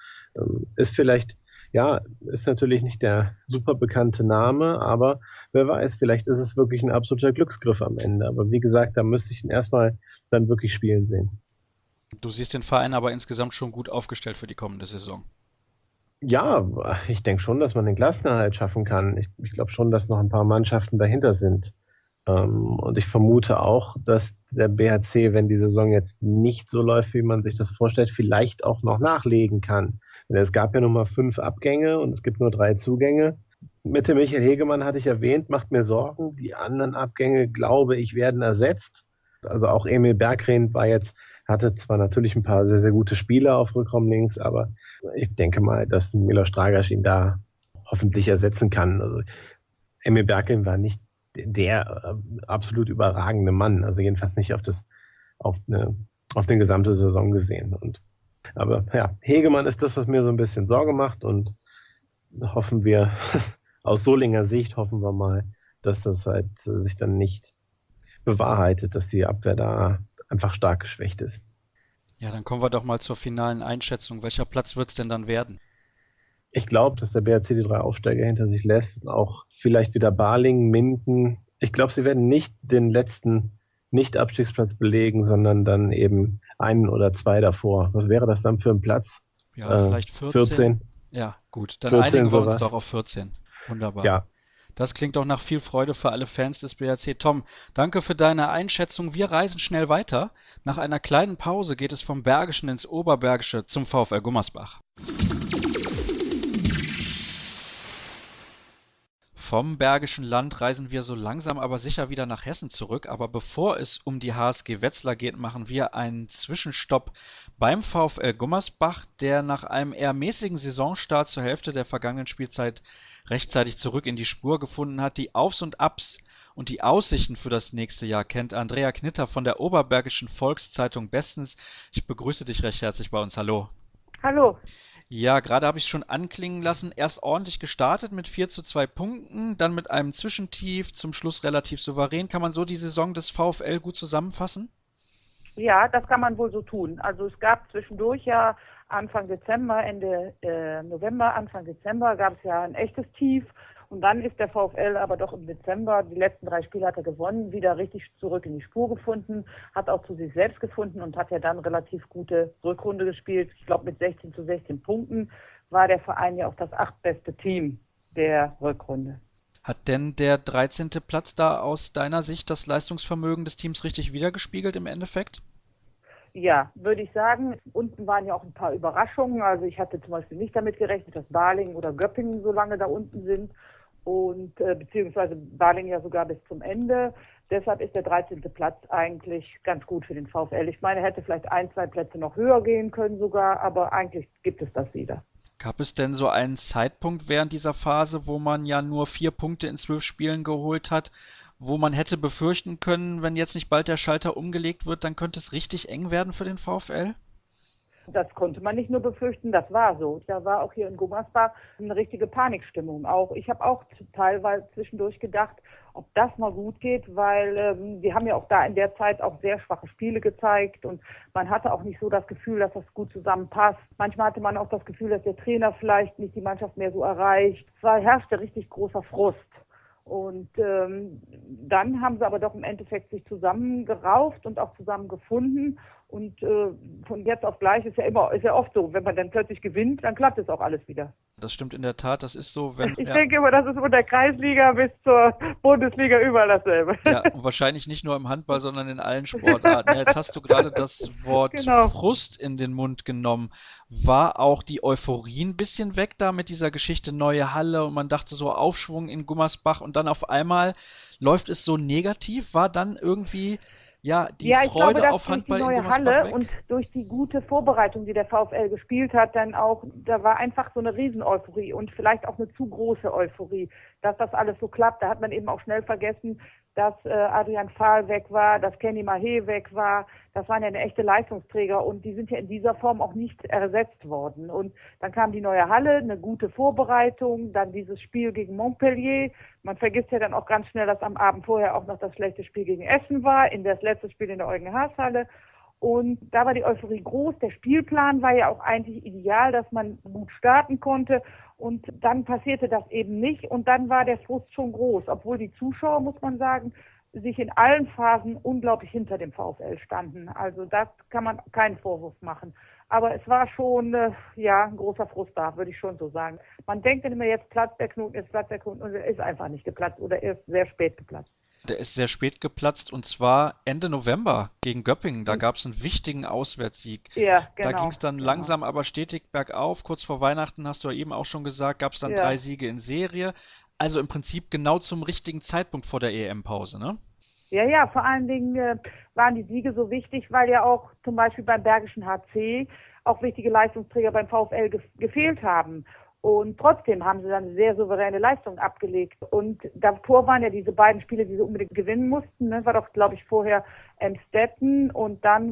ist natürlich nicht der super bekannte Name, aber wer weiß, vielleicht ist es wirklich ein absoluter Glücksgriff am Ende. Aber wie gesagt, da müsste ich ihn erstmal dann wirklich spielen sehen. Du siehst den Verein aber insgesamt schon gut aufgestellt für die kommende Saison. Ja, ich denke schon, dass man den Klassenerhalt schaffen kann. Ich glaube schon, dass noch ein paar Mannschaften dahinter sind. Und ich vermute auch, dass der BHC, wenn die Saison jetzt nicht so läuft, wie man sich das vorstellt, vielleicht auch noch nachlegen kann. Denn es gab ja nur mal 5 Abgänge und es gibt nur 3 Zugänge. Mit dem Michael Hegemann hatte ich erwähnt, macht mir Sorgen. Die anderen Abgänge, glaube ich, werden ersetzt. Also auch Emil Berggren hatte zwar natürlich ein paar sehr, sehr gute Spieler auf Rückraum links, aber ich denke mal, dass Milos Dragic ihn da hoffentlich ersetzen kann. Also Emil Berggren war nicht der absolut überragende Mann, also jedenfalls nicht auf eine gesamte Saison gesehen. Aber ja, Hegemann ist das, was mir so ein bisschen Sorge macht und hoffen wir, aus Solinger Sicht hoffen wir mal, dass das halt sich dann nicht bewahrheitet, dass die Abwehr da einfach stark geschwächt ist. Ja, dann kommen wir doch mal zur finalen Einschätzung. Welcher Platz wird es denn dann werden? Ich glaube, dass der BRC die 3 Aufsteiger hinter sich lässt. Auch vielleicht wieder Balingen, Minden. Ich glaube, sie werden nicht den letzten Nicht-Abstiegsplatz belegen, sondern dann eben 1 oder 2 davor. Was wäre das dann für ein Platz? Ja, vielleicht 14. Ja, gut. Dann 14 einigen wir uns sowas. doch auf 14. Wunderbar. Ja. Das klingt doch nach viel Freude für alle Fans des BRC. Tom, danke für deine Einschätzung. Wir reisen schnell weiter. Nach einer kleinen Pause geht es vom Bergischen ins Oberbergische zum VfL Gummersbach. Vom Bergischen Land reisen wir so langsam aber sicher wieder nach Hessen zurück. Aber bevor es um die HSG Wetzlar geht, machen wir einen Zwischenstopp beim VfL Gummersbach, der nach einem eher mäßigen Saisonstart zur Hälfte der vergangenen Spielzeit rechtzeitig zurück in die Spur gefunden hat. Die Aufs und Abs und die Aussichten für das nächste Jahr kennt Andrea Knitter von der Oberbergischen Volkszeitung bestens. Ich begrüße dich recht herzlich bei uns. Hallo. Hallo. Ja, gerade habe ich es schon anklingen lassen. Erst ordentlich gestartet mit 4:2 Punkten, dann mit einem Zwischentief, zum Schluss relativ souverän. Kann man so die Saison des VfL gut zusammenfassen? Ja, das kann man wohl so tun. Also es gab zwischendurch ja Anfang Dezember, Ende November, Anfang Dezember gab es ja ein echtes Tief. Und dann ist der VfL aber doch im Dezember, die letzten 3 Spiele hat er gewonnen, wieder richtig zurück in die Spur gefunden, hat auch zu sich selbst gefunden und hat ja dann relativ gute Rückrunde gespielt. Ich glaube, mit 16:16 Punkten war der Verein ja auch das 8. beste Team der Rückrunde. Hat denn der 13. Platz da aus deiner Sicht das Leistungsvermögen des Teams richtig widergespiegelt im Endeffekt? Ja, würde ich sagen. Unten waren ja auch ein paar Überraschungen. Also ich hatte zum Beispiel nicht damit gerechnet, dass Balingen oder Göppingen so lange da unten sind. Und beziehungsweise Balingen ja sogar bis zum Ende. Deshalb ist der 13. Platz eigentlich ganz gut für den VfL. Ich meine, er hätte vielleicht 1, 2 Plätze noch höher gehen können sogar, aber eigentlich gibt es das wieder. Gab es denn so einen Zeitpunkt während dieser Phase, wo man ja nur 4 Punkte in 12 Spielen geholt hat, wo man hätte befürchten können, wenn jetzt nicht bald der Schalter umgelegt wird, dann könnte es richtig eng werden für den VfL? Das konnte man nicht nur befürchten, das war so. Da war auch hier in Gummersbach eine richtige Panikstimmung. Ich habe auch teilweise zwischendurch gedacht, ob das mal gut geht, weil wir haben ja auch da in der Zeit auch sehr schwache Spiele gezeigt und man hatte auch nicht so das Gefühl, dass das gut zusammenpasst. Manchmal hatte man auch das Gefühl, dass der Trainer vielleicht nicht die Mannschaft mehr so erreicht. Es herrschte richtig großer Frust. Und dann haben sie aber doch im Endeffekt sich zusammengerauft und auch zusammengefunden. Und von jetzt auf gleich ist ja oft so, wenn man dann plötzlich gewinnt, dann klappt es auch alles wieder. Das stimmt in der Tat, das ist so, wenn... Ich denke immer, das ist von der Kreisliga bis zur Bundesliga überall dasselbe. Ja, und wahrscheinlich nicht nur im Handball, sondern in allen Sportarten. Ja, jetzt hast du gerade das Wort Genau. Frust in den Mund genommen. War auch die Euphorie ein bisschen weg da mit dieser Geschichte neue Halle und man dachte so Aufschwung in Gummersbach und dann auf einmal läuft es so negativ? War dann irgendwie die ich Freude glaube, auf Handball durch die in neue Gummersbach Halle weg? und durch die gute Vorbereitung, die der VfL gespielt hat, dann auch, da war einfach so eine Riesen-Euphorie und vielleicht auch eine zu große Euphorie, dass das alles so klappt. Da hat man eben auch schnell vergessen, dass Adrian Fahl weg war, dass Kenny Mahé weg war. Das waren ja eine echte Leistungsträger und die sind ja in dieser Form auch nicht ersetzt worden. Und dann kam die neue Halle, eine gute Vorbereitung, dann dieses Spiel gegen Montpellier. Man vergisst ja dann auch ganz schnell, dass am Abend vorher auch noch das schlechte Spiel gegen Essen war, das letzte Spiel in der Eugen-Haas-Halle. Und da war die Euphorie groß. Der Spielplan war ja auch eigentlich ideal, dass man gut starten konnte. Und dann passierte das eben nicht. Und dann war der Frust schon groß, obwohl die Zuschauer, muss man sagen, sich in allen Phasen unglaublich hinter dem VfL standen. Also das kann man keinen Vorwurf machen. Aber es war schon ein großer Frust da, würde ich schon so sagen. Man denkt dann immer jetzt, der Knoten ist und er ist einfach nicht geplatzt oder er ist sehr spät geplatzt. Der ist sehr spät geplatzt und zwar Ende November gegen Göppingen. Da gab es einen wichtigen Auswärtssieg. Ja, genau. Da ging es dann langsam, aber stetig bergauf. Kurz vor Weihnachten, hast du ja eben auch schon gesagt, gab es dann 3 Siege in Serie. Also im Prinzip genau zum richtigen Zeitpunkt vor der EM-Pause, ne? Ja, vor allen Dingen waren die Siege so wichtig, weil ja auch zum Beispiel beim Bergischen HC auch wichtige Leistungsträger beim VfL gefehlt haben. Und trotzdem haben sie dann eine sehr souveräne Leistung abgelegt. Und davor waren ja diese beiden Spiele, die sie unbedingt gewinnen mussten. Ne? War doch, glaube ich, vorher Emstetten und dann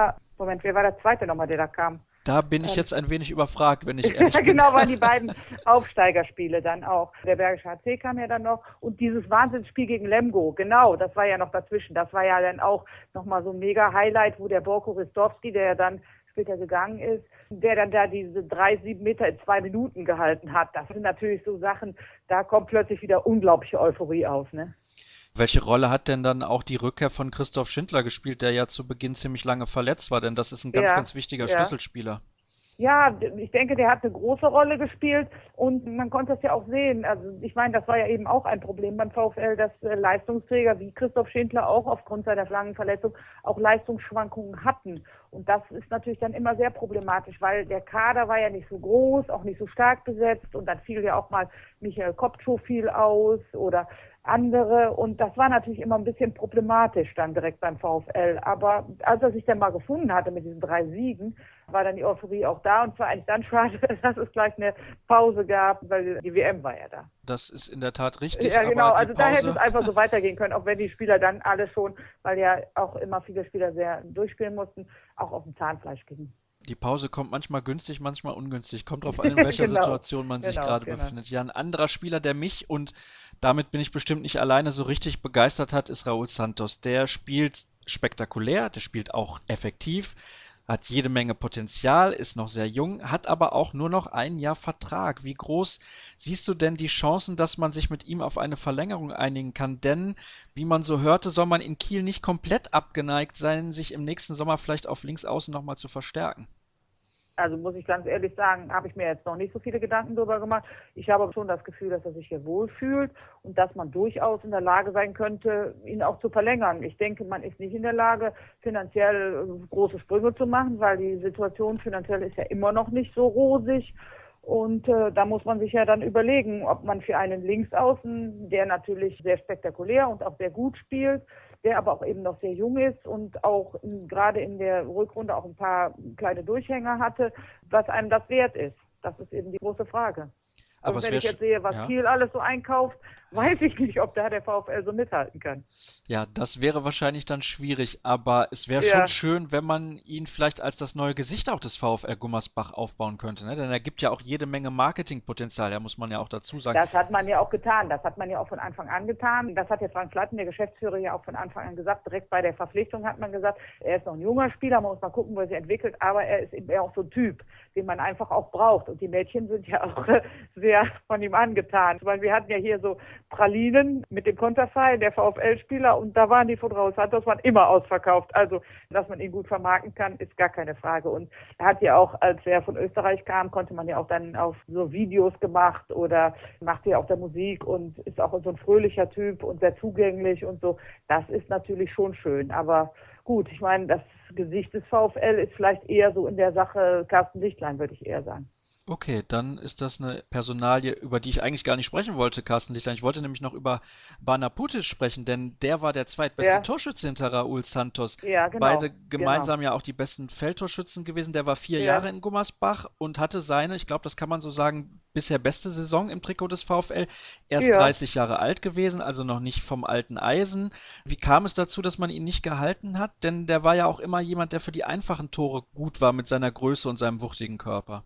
wer war der zweite nochmal, der da kam? Da bin ich jetzt ein wenig überfragt, wenn ich ehrlich bin. Genau, waren die beiden Aufsteigerspiele dann auch. Der Bergische HC kam ja dann noch und dieses Wahnsinnsspiel gegen Lemgo, genau, das war ja noch dazwischen. Das war ja dann auch nochmal so ein Mega-Highlight, wo der Borko Ristovski, der ja dann später gegangen ist, der dann da diese 3,7 Meter in 2 Minuten gehalten hat. Das sind natürlich so Sachen, da kommt plötzlich wieder unglaubliche Euphorie auf, ne? Welche Rolle hat denn dann auch die Rückkehr von Christoph Schindler gespielt, der ja zu Beginn ziemlich lange verletzt war? Denn das ist ein ganz wichtiger Schlüsselspieler. Ja, ich denke, der hat eine große Rolle gespielt und man konnte es ja auch sehen. Also ich meine, das war ja eben auch ein Problem beim VfL, dass Leistungsträger wie Christoph Schindler auch aufgrund seiner langen Verletzung auch Leistungsschwankungen hatten. Und das ist natürlich dann immer sehr problematisch, weil der Kader war ja nicht so groß, auch nicht so stark besetzt und dann fiel ja auch mal Michael Koptschow viel aus oder andere und das war natürlich immer ein bisschen problematisch dann direkt beim VfL. Aber als er sich dann mal gefunden hatte mit diesen 3 Siegen, war dann die Euphorie auch da und zwar eigentlich dann schade, dass es gleich eine Pause gab, weil die WM war ja da. Das ist in der Tat richtig. Ja, genau, aber also da hätte es einfach so weitergehen können, auch wenn die Spieler dann alle schon, weil ja auch immer viele Spieler sehr durchspielen mussten, auch auf dem Zahnfleisch gingen. Die Pause kommt manchmal günstig, manchmal ungünstig. Kommt drauf an, in welcher Genau. Situation man sich gerade befindet. Ja, ein anderer Spieler, der mich, und damit bin ich bestimmt nicht alleine, so richtig begeistert hat, ist Raúl Santos. Der spielt spektakulär, der spielt auch effektiv, hat jede Menge Potenzial, ist noch sehr jung, hat aber auch nur noch 1 Jahr Vertrag. Wie groß siehst du denn die Chancen, dass man sich mit ihm auf eine Verlängerung einigen kann? Denn, wie man so hörte, soll man in Kiel nicht komplett abgeneigt sein, sich im nächsten Sommer vielleicht auf Linksaußen nochmal zu verstärken. Also muss ich ganz ehrlich sagen, habe ich mir jetzt noch nicht so viele Gedanken darüber gemacht. Ich habe schon das Gefühl, dass er sich hier wohlfühlt und dass man durchaus in der Lage sein könnte, ihn auch zu verlängern. Ich denke, man ist nicht in der Lage, finanziell große Sprünge zu machen, weil die Situation finanziell ist ja immer noch nicht so rosig. Und da muss man sich ja dann überlegen, ob man für einen Linksaußen, der natürlich sehr spektakulär und auch sehr gut spielt, der aber auch eben noch sehr jung ist und auch gerade in der Rückrunde auch ein paar kleine Durchhänger hatte, was einem das wert ist. Das ist eben die große Frage. Aber und wenn ich jetzt sehe, was Kiel alles so einkauft, weiß ich nicht, ob da der VfL so mithalten kann. Ja, das wäre wahrscheinlich dann schwierig, aber es wäre schon schön, wenn man ihn vielleicht als das neue Gesicht auch des VfL Gummersbach aufbauen könnte, ne? Denn er gibt ja auch jede Menge Marketingpotenzial, ja, muss man ja auch dazu sagen. Das hat man ja auch getan, das hat man ja auch von Anfang an getan. Das hat ja Frank Flatten, der Geschäftsführer, ja auch von Anfang an gesagt. Direkt bei der Verpflichtung hat man gesagt, er ist noch ein junger Spieler, man muss mal gucken, wo er sich entwickelt, aber er ist eben auch so ein Typ, den man einfach auch braucht. Und die Mädchen sind ja auch sehr von ihm angetan. Weil wir hatten ja hier so Pralinen mit dem Konterfei, der VfL-Spieler, und da waren die von Raúl Santos waren immer ausverkauft. Also, dass man ihn gut vermarkten kann, ist gar keine Frage. Und er hat ja auch, als er von Österreich kam, konnte man ja auch dann auf so Videos gemacht oder macht ja auch der Musik und ist auch so ein fröhlicher Typ und sehr zugänglich und so. Das ist natürlich schon schön. Aber gut, ich meine, das Gesicht des VfL ist vielleicht eher so in der Sache Carsten Lichtlein, würde ich eher sagen. Okay, dann ist das eine Personalie, über die ich eigentlich gar nicht sprechen wollte, Carsten Lichtlein. Ich wollte nämlich noch über Bana Putic sprechen, denn der war der zweitbeste Ja, Torschütze hinter Raúl Santos. ja, Beide genau, gemeinsam ja auch die besten Feldtorschützen gewesen. Der war 4 Jahre ja, in Gummersbach und hatte seine, ich glaube, das kann man so sagen, bisher beste Saison im Trikot des VfL. Erst ja. 30 Jahre alt gewesen, also noch nicht vom alten Eisen. Wie kam es dazu, dass man ihn nicht gehalten hat? Denn der war ja auch immer jemand, der für die einfachen Tore gut war mit seiner Größe und seinem wuchtigen Körper.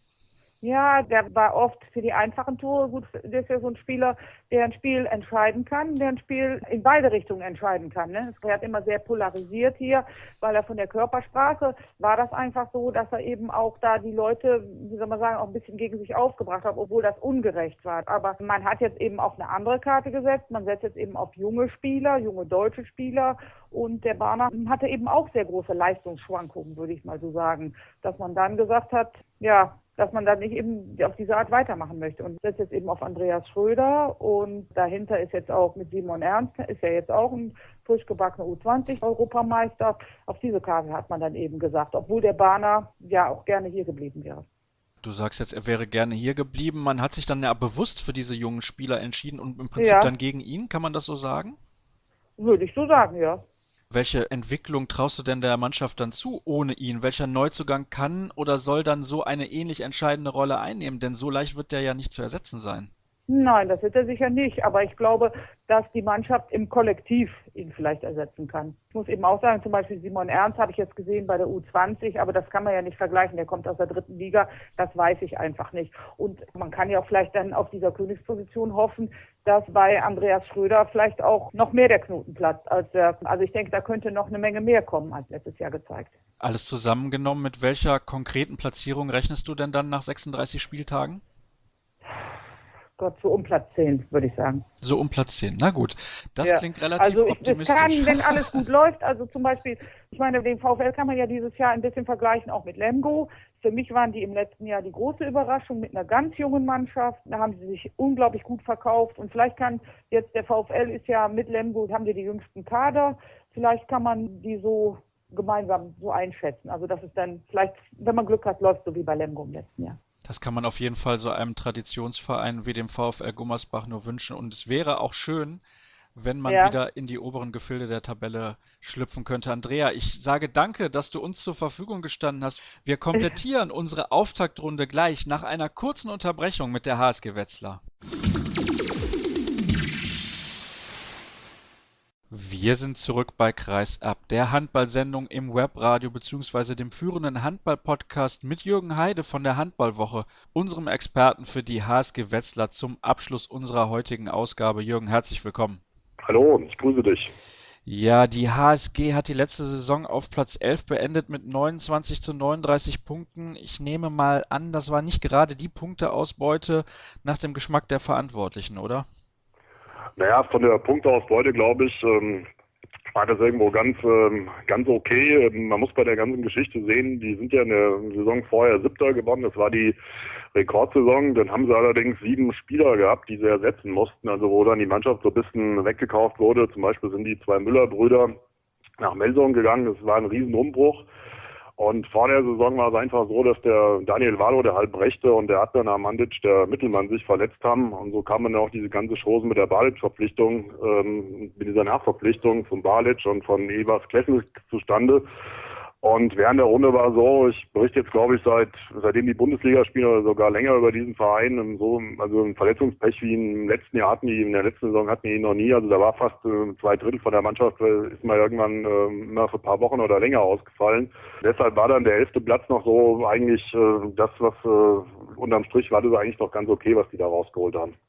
Ja, der war oft für die einfachen Tore gut. Der ist ja so ein Spieler, der ein Spiel entscheiden kann, der ein Spiel in beide Richtungen entscheiden kann. Ne? Er hat immer sehr polarisiert hier, weil er von der Körpersprache war das einfach so, dass er eben auch da die Leute, wie soll man sagen, auch ein bisschen gegen sich aufgebracht hat, obwohl das ungerecht war. Aber man hat jetzt eben auf eine andere Karte gesetzt. Man setzt jetzt eben auf junge Spieler, junge deutsche Spieler. Und der Barner hatte eben auch sehr große Leistungsschwankungen, würde ich mal so sagen, dass man dann gesagt hat, ja, dass man dann nicht eben auf diese Art weitermachen möchte. Und setzt jetzt eben auf Andreas Schröder und dahinter ist jetzt auch mit Simon Ernst, ist ja jetzt auch ein frisch gebackener U20-Europameister. Auf diese Karte hat man dann eben gesagt, obwohl der Barner ja auch gerne hier geblieben wäre. Du sagst jetzt, er wäre gerne hier geblieben. Man hat sich dann ja bewusst für diese jungen Spieler entschieden und im Prinzip Ja, dann gegen ihn. Kann man das so sagen? würde ich so sagen, ja. Welche Entwicklung traust du denn der Mannschaft dann zu ohne ihn? Welcher Neuzugang kann oder soll dann so eine ähnlich entscheidende Rolle einnehmen? Denn so leicht wird der ja nicht zu ersetzen sein. Nein, das wird er sicher nicht. Aber ich glaube, dass die Mannschaft im Kollektiv ihn vielleicht ersetzen kann. Ich muss eben auch sagen, zum Beispiel Simon Ernst habe ich jetzt gesehen bei der U20, aber das kann man ja nicht vergleichen. Der kommt aus der 3. Liga, das weiß ich einfach nicht. Und man kann ja auch vielleicht dann auf dieser Königsposition hoffen, dass bei Andreas Schröder vielleicht auch noch mehr der Knoten platzt. Also ich denke, da könnte noch eine Menge mehr kommen als letztes Jahr gezeigt. Alles zusammengenommen, mit welcher konkreten Platzierung rechnest du denn dann nach 36 Spieltagen? Gott, so um Platz 10, würde ich sagen. So um Platz 10. Na gut, das Ja, klingt relativ also es optimistisch. kann, wenn alles gut läuft, also zum Beispiel, ich meine, den VfL kann man ja dieses Jahr ein bisschen vergleichen, auch mit Lemgo. Für mich waren die im letzten Jahr die große Überraschung mit einer ganz jungen Mannschaft. Da haben sie sich unglaublich gut verkauft und vielleicht kann jetzt der VfL ist ja mit Lemgo, haben die jüngsten Kader, vielleicht kann man die so gemeinsam so einschätzen. Also das ist dann vielleicht, wenn man Glück hat, läuft so wie bei Lemgo im letzten Jahr. Das kann man auf jeden Fall so einem Traditionsverein wie dem VfL Gummersbach nur wünschen. Und es wäre auch schön, wenn man Ja. wieder in die oberen Gefilde der Tabelle schlüpfen könnte. Andrea, ich sage danke, dass du uns zur Verfügung gestanden hast. Wir komplettieren unsere Auftaktrunde gleich nach einer kurzen Unterbrechung mit der HSG Wetzlar. Wir sind zurück bei Kreisab, der Handballsendung im Webradio bzw. dem führenden Handball-Podcast mit Jürgen Heide von der Handballwoche, unserem Experten für die HSG Wetzlar zum Abschluss unserer heutigen Ausgabe. Jürgen, herzlich willkommen. Hallo, ich grüße dich. Ja, die HSG hat die letzte Saison auf Platz 11 beendet mit 29 zu 39 Punkten. Ich nehme mal an, das war nicht gerade die Punkteausbeute nach dem Geschmack der Verantwortlichen, oder? Naja, von der Punkteausbeute, glaube ich, war das irgendwo ganz okay. Man muss bei der ganzen Geschichte sehen, die sind ja in der Saison vorher 7. geworden. Das war die Rekordsaison. Dann haben sie allerdings 7 Spieler gehabt, die sie ersetzen mussten. Also wo dann die Mannschaft so ein bisschen weggekauft wurde. Zum Beispiel sind die 2 Müller-Brüder nach Melsungen gegangen. Das war ein Riesenumbruch. Und vor der Saison war es einfach so, dass der Daniel Valo, der Halbrechte, und der Adnan Amandic, der Mittelmann, sich verletzt haben. Und so kam dann auch diese ganze Chose mit der Balic-Verpflichtung, mit dieser Nachverpflichtung von Balic und von Evers Klessel zustande. Und während der Runde war so, ich berichte jetzt, glaube ich, seitdem die Bundesliga spielen oder sogar länger über diesen Verein, also ein Verletzungspech wie im letzten Jahr in der letzten Saison hatten die ihn noch nie. Also da war fast 2/3 von der Mannschaft, ist mal irgendwann immer für ein paar Wochen oder länger ausgefallen. Deshalb war dann der 11. Platz noch so eigentlich das, was unterm Strich war das eigentlich noch ganz okay, was die da rausgeholt haben.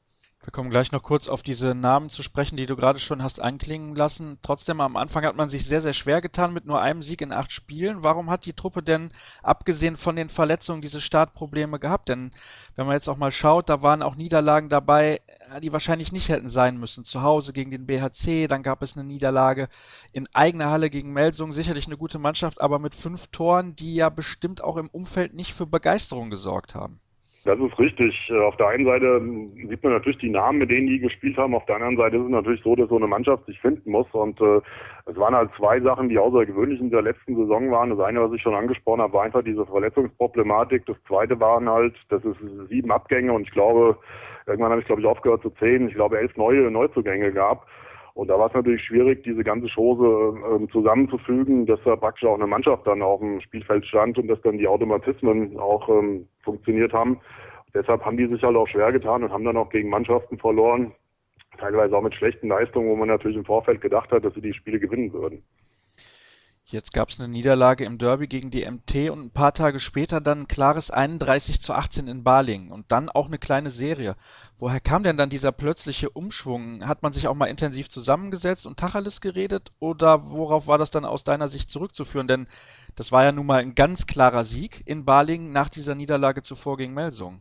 Wir kommen gleich noch kurz auf diese Namen zu sprechen, die du gerade schon hast anklingen lassen. Trotzdem, am Anfang hat man sich sehr, sehr schwer getan mit nur einem Sieg in 8 Spielen. Warum hat die Truppe denn, abgesehen von den Verletzungen, diese Startprobleme gehabt? Denn wenn man jetzt auch mal schaut, da waren auch Niederlagen dabei, die wahrscheinlich nicht hätten sein müssen. Zu Hause gegen den BHC, dann gab es eine Niederlage in eigener Halle gegen Melsungen. Sicherlich eine gute Mannschaft, aber mit 5 Toren, die ja bestimmt auch im Umfeld nicht für Begeisterung gesorgt haben. Das ist richtig. Auf der einen Seite sieht man natürlich die Namen, mit denen die gespielt haben. Auf der anderen Seite ist es natürlich so, dass so eine Mannschaft sich finden muss. Und es waren halt 2 Sachen, die außergewöhnlich in der letzten Saison waren. Das eine, was ich schon angesprochen habe, war einfach diese Verletzungsproblematik. Das zweite waren halt, das ist 7 Abgänge und ich glaube, irgendwann habe ich aufgehört zu zählen. Ich glaube, 11 neue Neuzugänge gab. Und da war es natürlich schwierig, diese ganze Chose zusammenzufügen, dass da praktisch auch eine Mannschaft dann auf dem Spielfeld stand und dass dann die Automatismen auch funktioniert haben. Deshalb haben die sich halt auch schwer getan und haben dann auch gegen Mannschaften verloren, teilweise auch mit schlechten Leistungen, wo man natürlich im Vorfeld gedacht hat, dass sie die Spiele gewinnen würden. Jetzt gab es eine Niederlage im Derby gegen die MT und ein paar Tage später dann ein klares 31:18 in Balingen und dann auch eine kleine Serie. Woher kam denn dann dieser plötzliche Umschwung? Hat man sich auch mal intensiv zusammengesetzt und Tacheles geredet oder worauf war das dann aus deiner Sicht zurückzuführen? Denn das war ja nun mal ein ganz klarer Sieg in Balingen nach dieser Niederlage zuvor gegen Melsungen.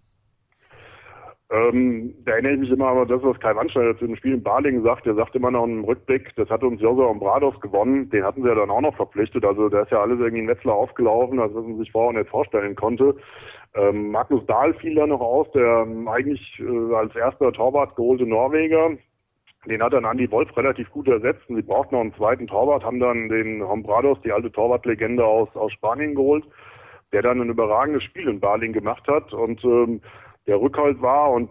Da erinnere ich mich immer an das, was Kai Wandschneider zu dem Spiel in Balingen sagt. Der sagt immer noch im Rückblick, das hat uns Josua Ombrados gewonnen. Den hatten sie ja dann auch noch verpflichtet. Also da ist ja alles irgendwie in Wetzlar aufgelaufen, also was man sich vorher nicht vorstellen konnte. Magnus Dahl fiel da noch aus, der eigentlich als erster Torwart geholte Norweger. Den hat dann Andi Wolf relativ gut ersetzt. Und sie brauchten noch einen zweiten Torwart, haben dann den Ombrados, die alte Torwartlegende aus Spanien geholt, der dann ein überragendes Spiel in Balingen gemacht hat und der Rückhalt war und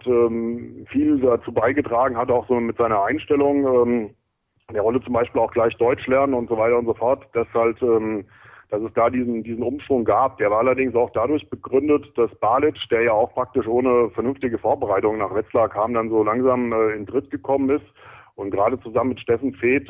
viel dazu beigetragen hat, auch so mit seiner Einstellung. Der wollte zum Beispiel auch gleich Deutsch lernen und so weiter und so fort, dass halt, dass es da diesen Umschwung gab. Der war allerdings auch dadurch begründet, dass Balic, der ja auch praktisch ohne vernünftige Vorbereitung nach Wetzlar kam, dann so langsam in Tritt gekommen ist. Und gerade zusammen mit Steffen Feeth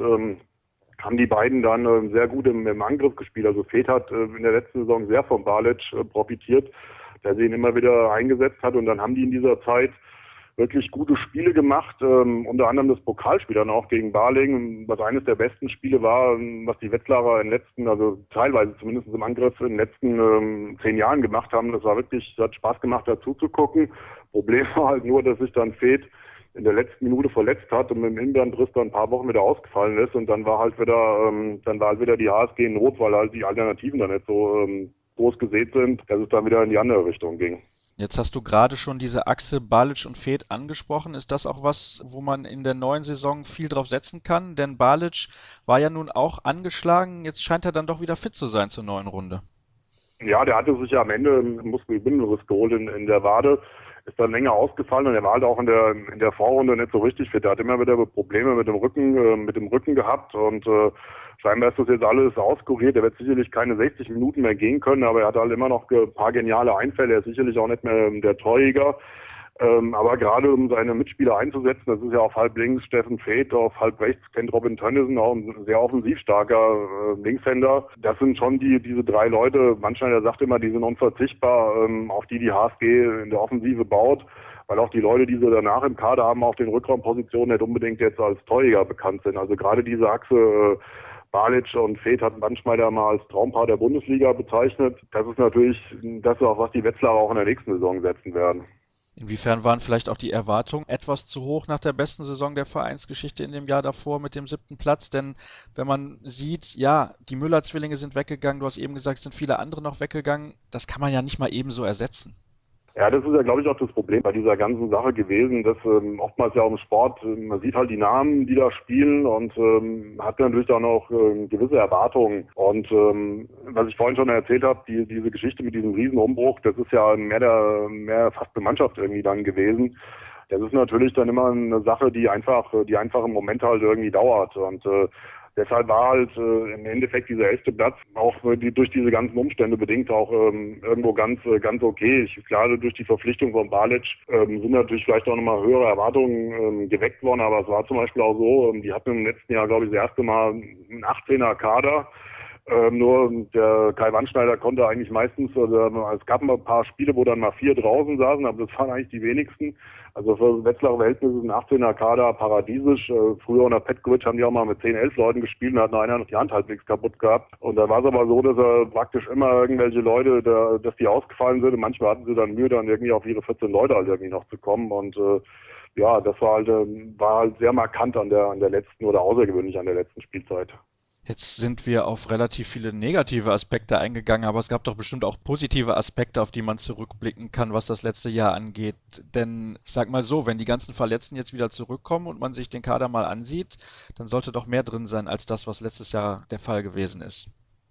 haben die beiden dann sehr gut im Angriff gespielt. Also Feeth hat in der letzten Saison sehr von Balic profitiert, der sie ihn immer wieder eingesetzt hat. Und dann haben die in dieser Zeit wirklich gute Spiele gemacht, unter anderem das Pokalspiel dann auch gegen Balingen, was eines der besten Spiele war, was die Wetzlarer in den letzten, also teilweise zumindest im Angriff in den letzten 10 Jahren gemacht haben. Das war wirklich, es hat Spaß gemacht, dazu zu gucken. Problem war halt nur, dass sich dann Feeth in der letzten Minute verletzt hat und mit dem Innenbandriss dann ein paar Wochen wieder ausgefallen ist und dann war halt wieder die HSG in Not, weil halt die Alternativen dann nicht so groß gesät sind, dass es dann wieder in die andere Richtung ging. Jetzt hast du gerade schon diese Achse Balic und Feeth angesprochen. Ist das auch was, wo man in der neuen Saison viel drauf setzen kann? Denn Balic war ja nun auch angeschlagen. Jetzt scheint er dann doch wieder fit zu sein zur neuen Runde. Ja, der hatte sich ja am Ende einen Muskelbindelriss geholt in der Wade. Ist dann länger ausgefallen und er war halt auch in der Vorrunde nicht so richtig fit. Er hat immer wieder Probleme mit dem Rücken gehabt und scheinbar ist das jetzt alles auskuriert. Er wird sicherlich keine 60 Minuten mehr gehen können, aber er hat halt immer noch ein paar geniale Einfälle. Er ist sicherlich auch nicht mehr der Torjäger. Aber gerade um seine Mitspieler einzusetzen, das ist ja auf halb links Steffen Feeth, auf halb rechts Kent Robin Tönnissen, auch ein sehr offensiv starker Linkshänder. Das sind schon diese 3 Leute, Wandschneider sagt immer, die sind unverzichtbar, auf die HSG in der Offensive baut, weil auch die Leute, die sie danach im Kader haben, auf den Rückraumpositionen nicht unbedingt jetzt als Torjäger bekannt sind. Also gerade diese Achse Balic und Feeth hatten Wandschneider mal als Traumpaar der Bundesliga bezeichnet. Das ist natürlich das, auf was die Wetzlarer auch in der nächsten Saison setzen werden. Inwiefern waren vielleicht auch die Erwartungen etwas zu hoch nach der besten Saison der Vereinsgeschichte in dem Jahr davor mit dem 7. Platz? Denn wenn man sieht, ja, die Müller-Zwillinge sind weggegangen, du hast eben gesagt, es sind viele andere noch weggegangen, das kann man ja nicht mal ebenso ersetzen. Ja, das ist ja, glaube ich, auch das Problem bei dieser ganzen Sache gewesen, dass oftmals ja auch im Sport, man sieht halt die Namen, die da spielen und hat natürlich auch noch gewisse Erwartungen. Und was ich vorhin schon erzählt habe, diese Geschichte mit diesem Riesenumbruch, das ist ja mehr fast eine Mannschaft irgendwie dann gewesen. Das ist natürlich dann immer eine Sache, die einfach im Moment halt irgendwie dauert. Und deshalb war halt im Endeffekt dieser 11. Platz auch durch diese ganzen Umstände bedingt auch irgendwo ganz okay. Gerade durch die Verpflichtung von Balic sind natürlich vielleicht auch nochmal höhere Erwartungen geweckt worden, aber es war zum Beispiel auch so, die hatten im letzten Jahr, glaube ich, das erste Mal einen 18er Kader. Nur der Kai Wandschneider konnte eigentlich meistens, es gab ein paar Spiele, wo dann mal 4 draußen saßen, aber das waren eigentlich die wenigsten. Also für Wetzlarer Verhältnisse ist ein 18er Kader paradiesisch. Früher unter Petkovic haben die auch mal mit 10, 11 Leuten gespielt und hat nur einer noch die Hand halbwegs kaputt gehabt. Und da war es aber so, dass er praktisch immer irgendwelche Leute, dass die ausgefallen sind und manchmal hatten sie dann Mühe, dann irgendwie auf ihre 14 Leute halt irgendwie noch zu kommen. Und ja, das war halt sehr markant an der letzten oder außergewöhnlich an der letzten Spielzeit. Jetzt sind wir auf relativ viele negative Aspekte eingegangen, aber es gab doch bestimmt auch positive Aspekte, auf die man zurückblicken kann, was das letzte Jahr angeht. Denn ich sag mal so, wenn die ganzen Verletzten jetzt wieder zurückkommen und man sich den Kader mal ansieht, dann sollte doch mehr drin sein als das, was letztes Jahr der Fall gewesen ist.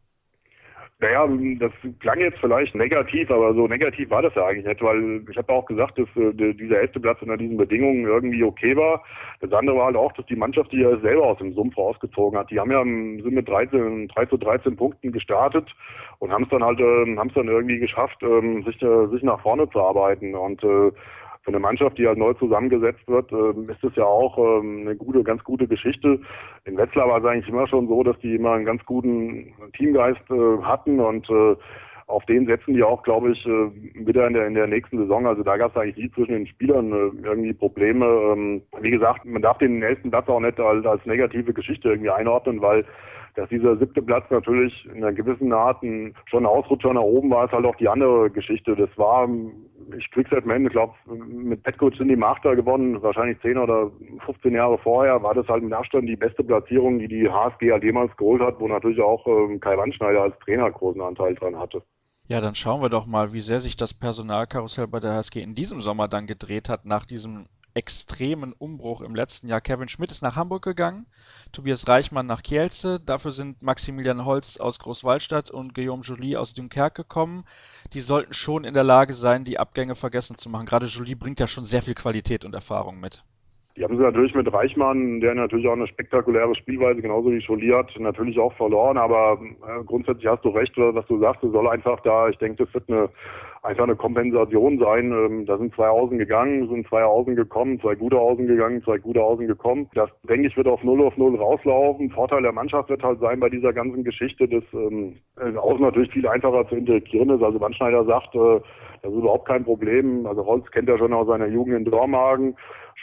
Naja, das klang jetzt vielleicht negativ, aber so negativ war das ja eigentlich nicht, weil ich habe auch gesagt, dass dieser 11. Platz unter diesen Bedingungen irgendwie okay war. Das andere war halt auch, dass die Mannschaft, die ja selber aus dem Sumpf rausgezogen hat, die sind mit 3 zu 13 Punkten gestartet und haben es dann irgendwie geschafft, sich nach vorne zu arbeiten. Und für eine Mannschaft, die halt neu zusammengesetzt wird, ist es ja auch eine ganz gute Geschichte. In Wetzlar war es eigentlich immer schon so, dass die immer einen ganz guten Teamgeist hatten und auf den setzen die auch, glaube ich, wieder in der nächsten Saison. Also da gab es eigentlich nie zwischen den Spielern irgendwie Probleme. Wie gesagt, man darf den 11. Platz auch nicht als negative Geschichte irgendwie einordnen, weil dass dieser 7. Platz natürlich in einer gewissen Art schon ein Ausrutscher nach oben war, ist halt auch die andere Geschichte. Das war, ich krieg's halt mal hin, ich glaube, mit Petkovic sind die Machter gewonnen, wahrscheinlich 10 oder 15 Jahre vorher, war das halt mit Abstand die beste Platzierung, die HSG halt jemals geholt hat, wo natürlich auch Kai Wandschneider als Trainer großen Anteil dran hatte. Ja, dann schauen wir doch mal, wie sehr sich das Personalkarussell bei der HSG in diesem Sommer dann gedreht hat, nach diesem extremen Umbruch im letzten Jahr. Kevin Schmidt ist nach Hamburg gegangen, Tobias Reichmann nach Kielce, dafür sind Maximilian Holz aus Großwallstadt und Guillaume Joly aus Dunkerque gekommen. Die sollten schon in der Lage sein, die Abgänge vergessen zu machen. Gerade Joly bringt ja schon sehr viel Qualität und Erfahrung mit. Die haben sie natürlich mit Reichmann, der natürlich auch eine spektakuläre Spielweise, genauso wie Joly hat, natürlich auch verloren. Aber grundsätzlich hast du recht, was du sagst. Es soll einfach ich denke, das wird einfach eine Kompensation sein. Da sind 2 Außen gegangen, sind 2 Außen gekommen, 2 gute Außen gegangen, 2 gute Außen gekommen. Das, denke ich, wird auf 0 rauslaufen. Vorteil der Mannschaft wird halt sein bei dieser ganzen Geschichte, dass Außen natürlich viel einfacher zu integrieren ist. Also Wandschneider sagt, das ist überhaupt kein Problem. Also Holz kennt er schon aus seiner Jugend in Dormagen.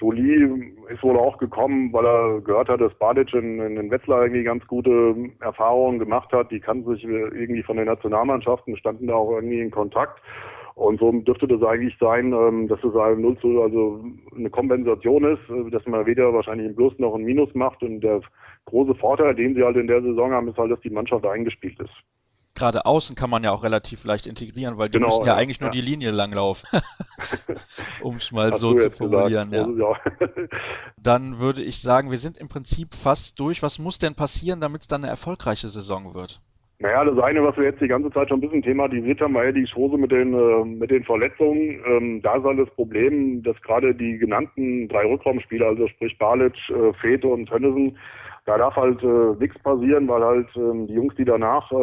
Joly ist wohl auch gekommen, weil er gehört hat, dass Badic in Wetzlar irgendwie ganz gute Erfahrungen gemacht hat. Die kannten sich irgendwie von den Nationalmannschaften, standen da auch irgendwie in Kontakt. Und so dürfte das eigentlich sein, dass es also eine Kompensation ist, dass man weder wahrscheinlich ein Plus noch ein Minus macht. Und der große Vorteil, den sie halt in der Saison haben, ist halt, dass die Mannschaft eingespielt ist. Gerade außen kann man ja auch relativ leicht integrieren, weil die müssen ja eigentlich nur die Linie langlaufen, um es mal so zu formulieren. Ja. Dann würde ich sagen, wir sind im Prinzip fast durch. Was muss denn passieren, damit es dann eine erfolgreiche Saison wird? Naja, das eine, was wir jetzt die ganze Zeit schon ein bisschen thematisiert haben, war ja die Chose mit den Verletzungen. Da ist halt das Problem, dass gerade die genannten 3 Rückraumspieler, also sprich Balic, Fete und Tönnissen, da darf halt nichts passieren, weil halt die Jungs, die danach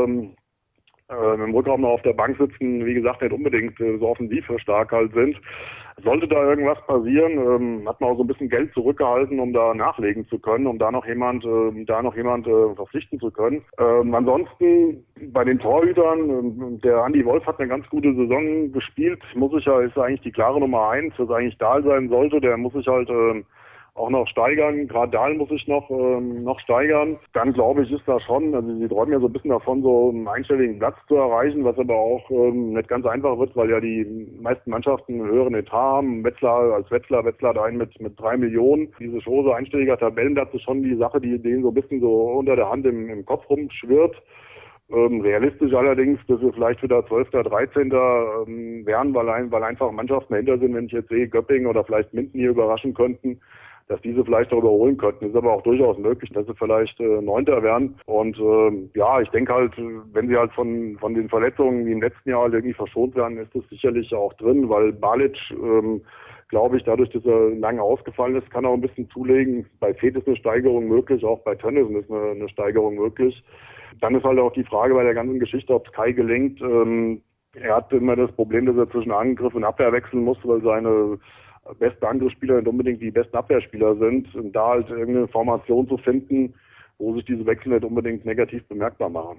im Rückraum noch auf der Bank sitzen, wie gesagt, nicht unbedingt so offensiv stark halt sind. Sollte da irgendwas passieren, hat man auch so ein bisschen Geld zurückgehalten, um da nachlegen zu können, um da noch jemand verpflichten zu können. Ansonsten bei den Torhütern, der Andi Wolf hat eine ganz gute Saison gespielt, ist eigentlich die klare Nummer 1, was eigentlich Dahl sein sollte, der muss sich halt auch noch steigern. Gerade Dahl muss sich noch steigern. Dann glaube ich, ist da schon, also sie träumen ja so ein bisschen davon, so einen einstelligen Platz zu erreichen, was aber auch nicht ganz einfach wird, weil ja die meisten Mannschaften einen höheren Etat haben. Wetzlar hat einen mit 3 Millionen. Diese Chose einstelliger Tabellenplatz ist schon die Sache, die denen so ein bisschen so unter der Hand im Kopf rumschwirrt. Realistisch allerdings, dass wir vielleicht wieder 12., 13. Wären, weil einfach Mannschaften dahinter sind, wenn ich jetzt sehe, Göppingen oder vielleicht Minden hier überraschen könnten, dass diese vielleicht auch überholen könnten. Das ist aber auch durchaus möglich, dass sie vielleicht 9. werden. Und ich denke halt, wenn sie halt von den Verletzungen, die im letzten Jahr halt irgendwie verschont werden, ist das sicherlich auch drin, weil Balic, glaube ich, dadurch, dass er lange ausgefallen ist, kann auch ein bisschen zulegen. Bei Feth ist eine Steigerung möglich, auch bei Tönnissen ist eine Steigerung möglich. Dann ist halt auch die Frage bei der ganzen Geschichte, ob es Kai gelingt. Er hat immer das Problem, dass er zwischen Angriff und Abwehr wechseln muss, weil seine besten Angriffsspieler nicht unbedingt die besten Abwehrspieler sind. Und da halt irgendeine Formation zu finden, wo sich diese Wechsel nicht unbedingt negativ bemerkbar machen.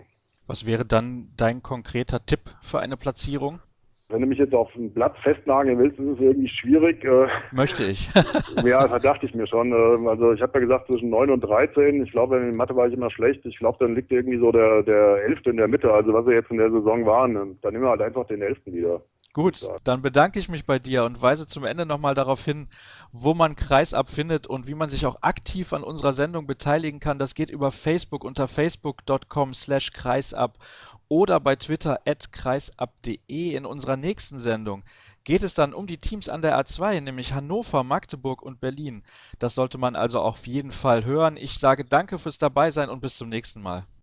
Was wäre dann dein konkreter Tipp für eine Platzierung? Wenn du mich jetzt auf ein Blatt festnageln willst, ist es irgendwie schwierig. Möchte ich. Ja, das dachte ich mir schon. Also ich habe ja gesagt zwischen 9 und 13. Ich glaube, in Mathe war ich immer schlecht. Ich glaube, dann liegt irgendwie so der 11. in der Mitte, also was wir jetzt in der Saison waren. Und dann nehmen wir halt einfach den 11. wieder. Gut, dann bedanke ich mich bei dir und weise zum Ende nochmal darauf hin, wo man Kreisab findet und wie man sich auch aktiv an unserer Sendung beteiligen kann. Das geht über Facebook unter facebook.com/kreisab oder bei Twitter @kreisab.de. In unserer nächsten Sendung geht es dann um die Teams an der A2, nämlich Hannover, Magdeburg und Berlin. Das sollte man also auf jeden Fall hören. Ich sage danke fürs Dabeisein und bis zum nächsten Mal.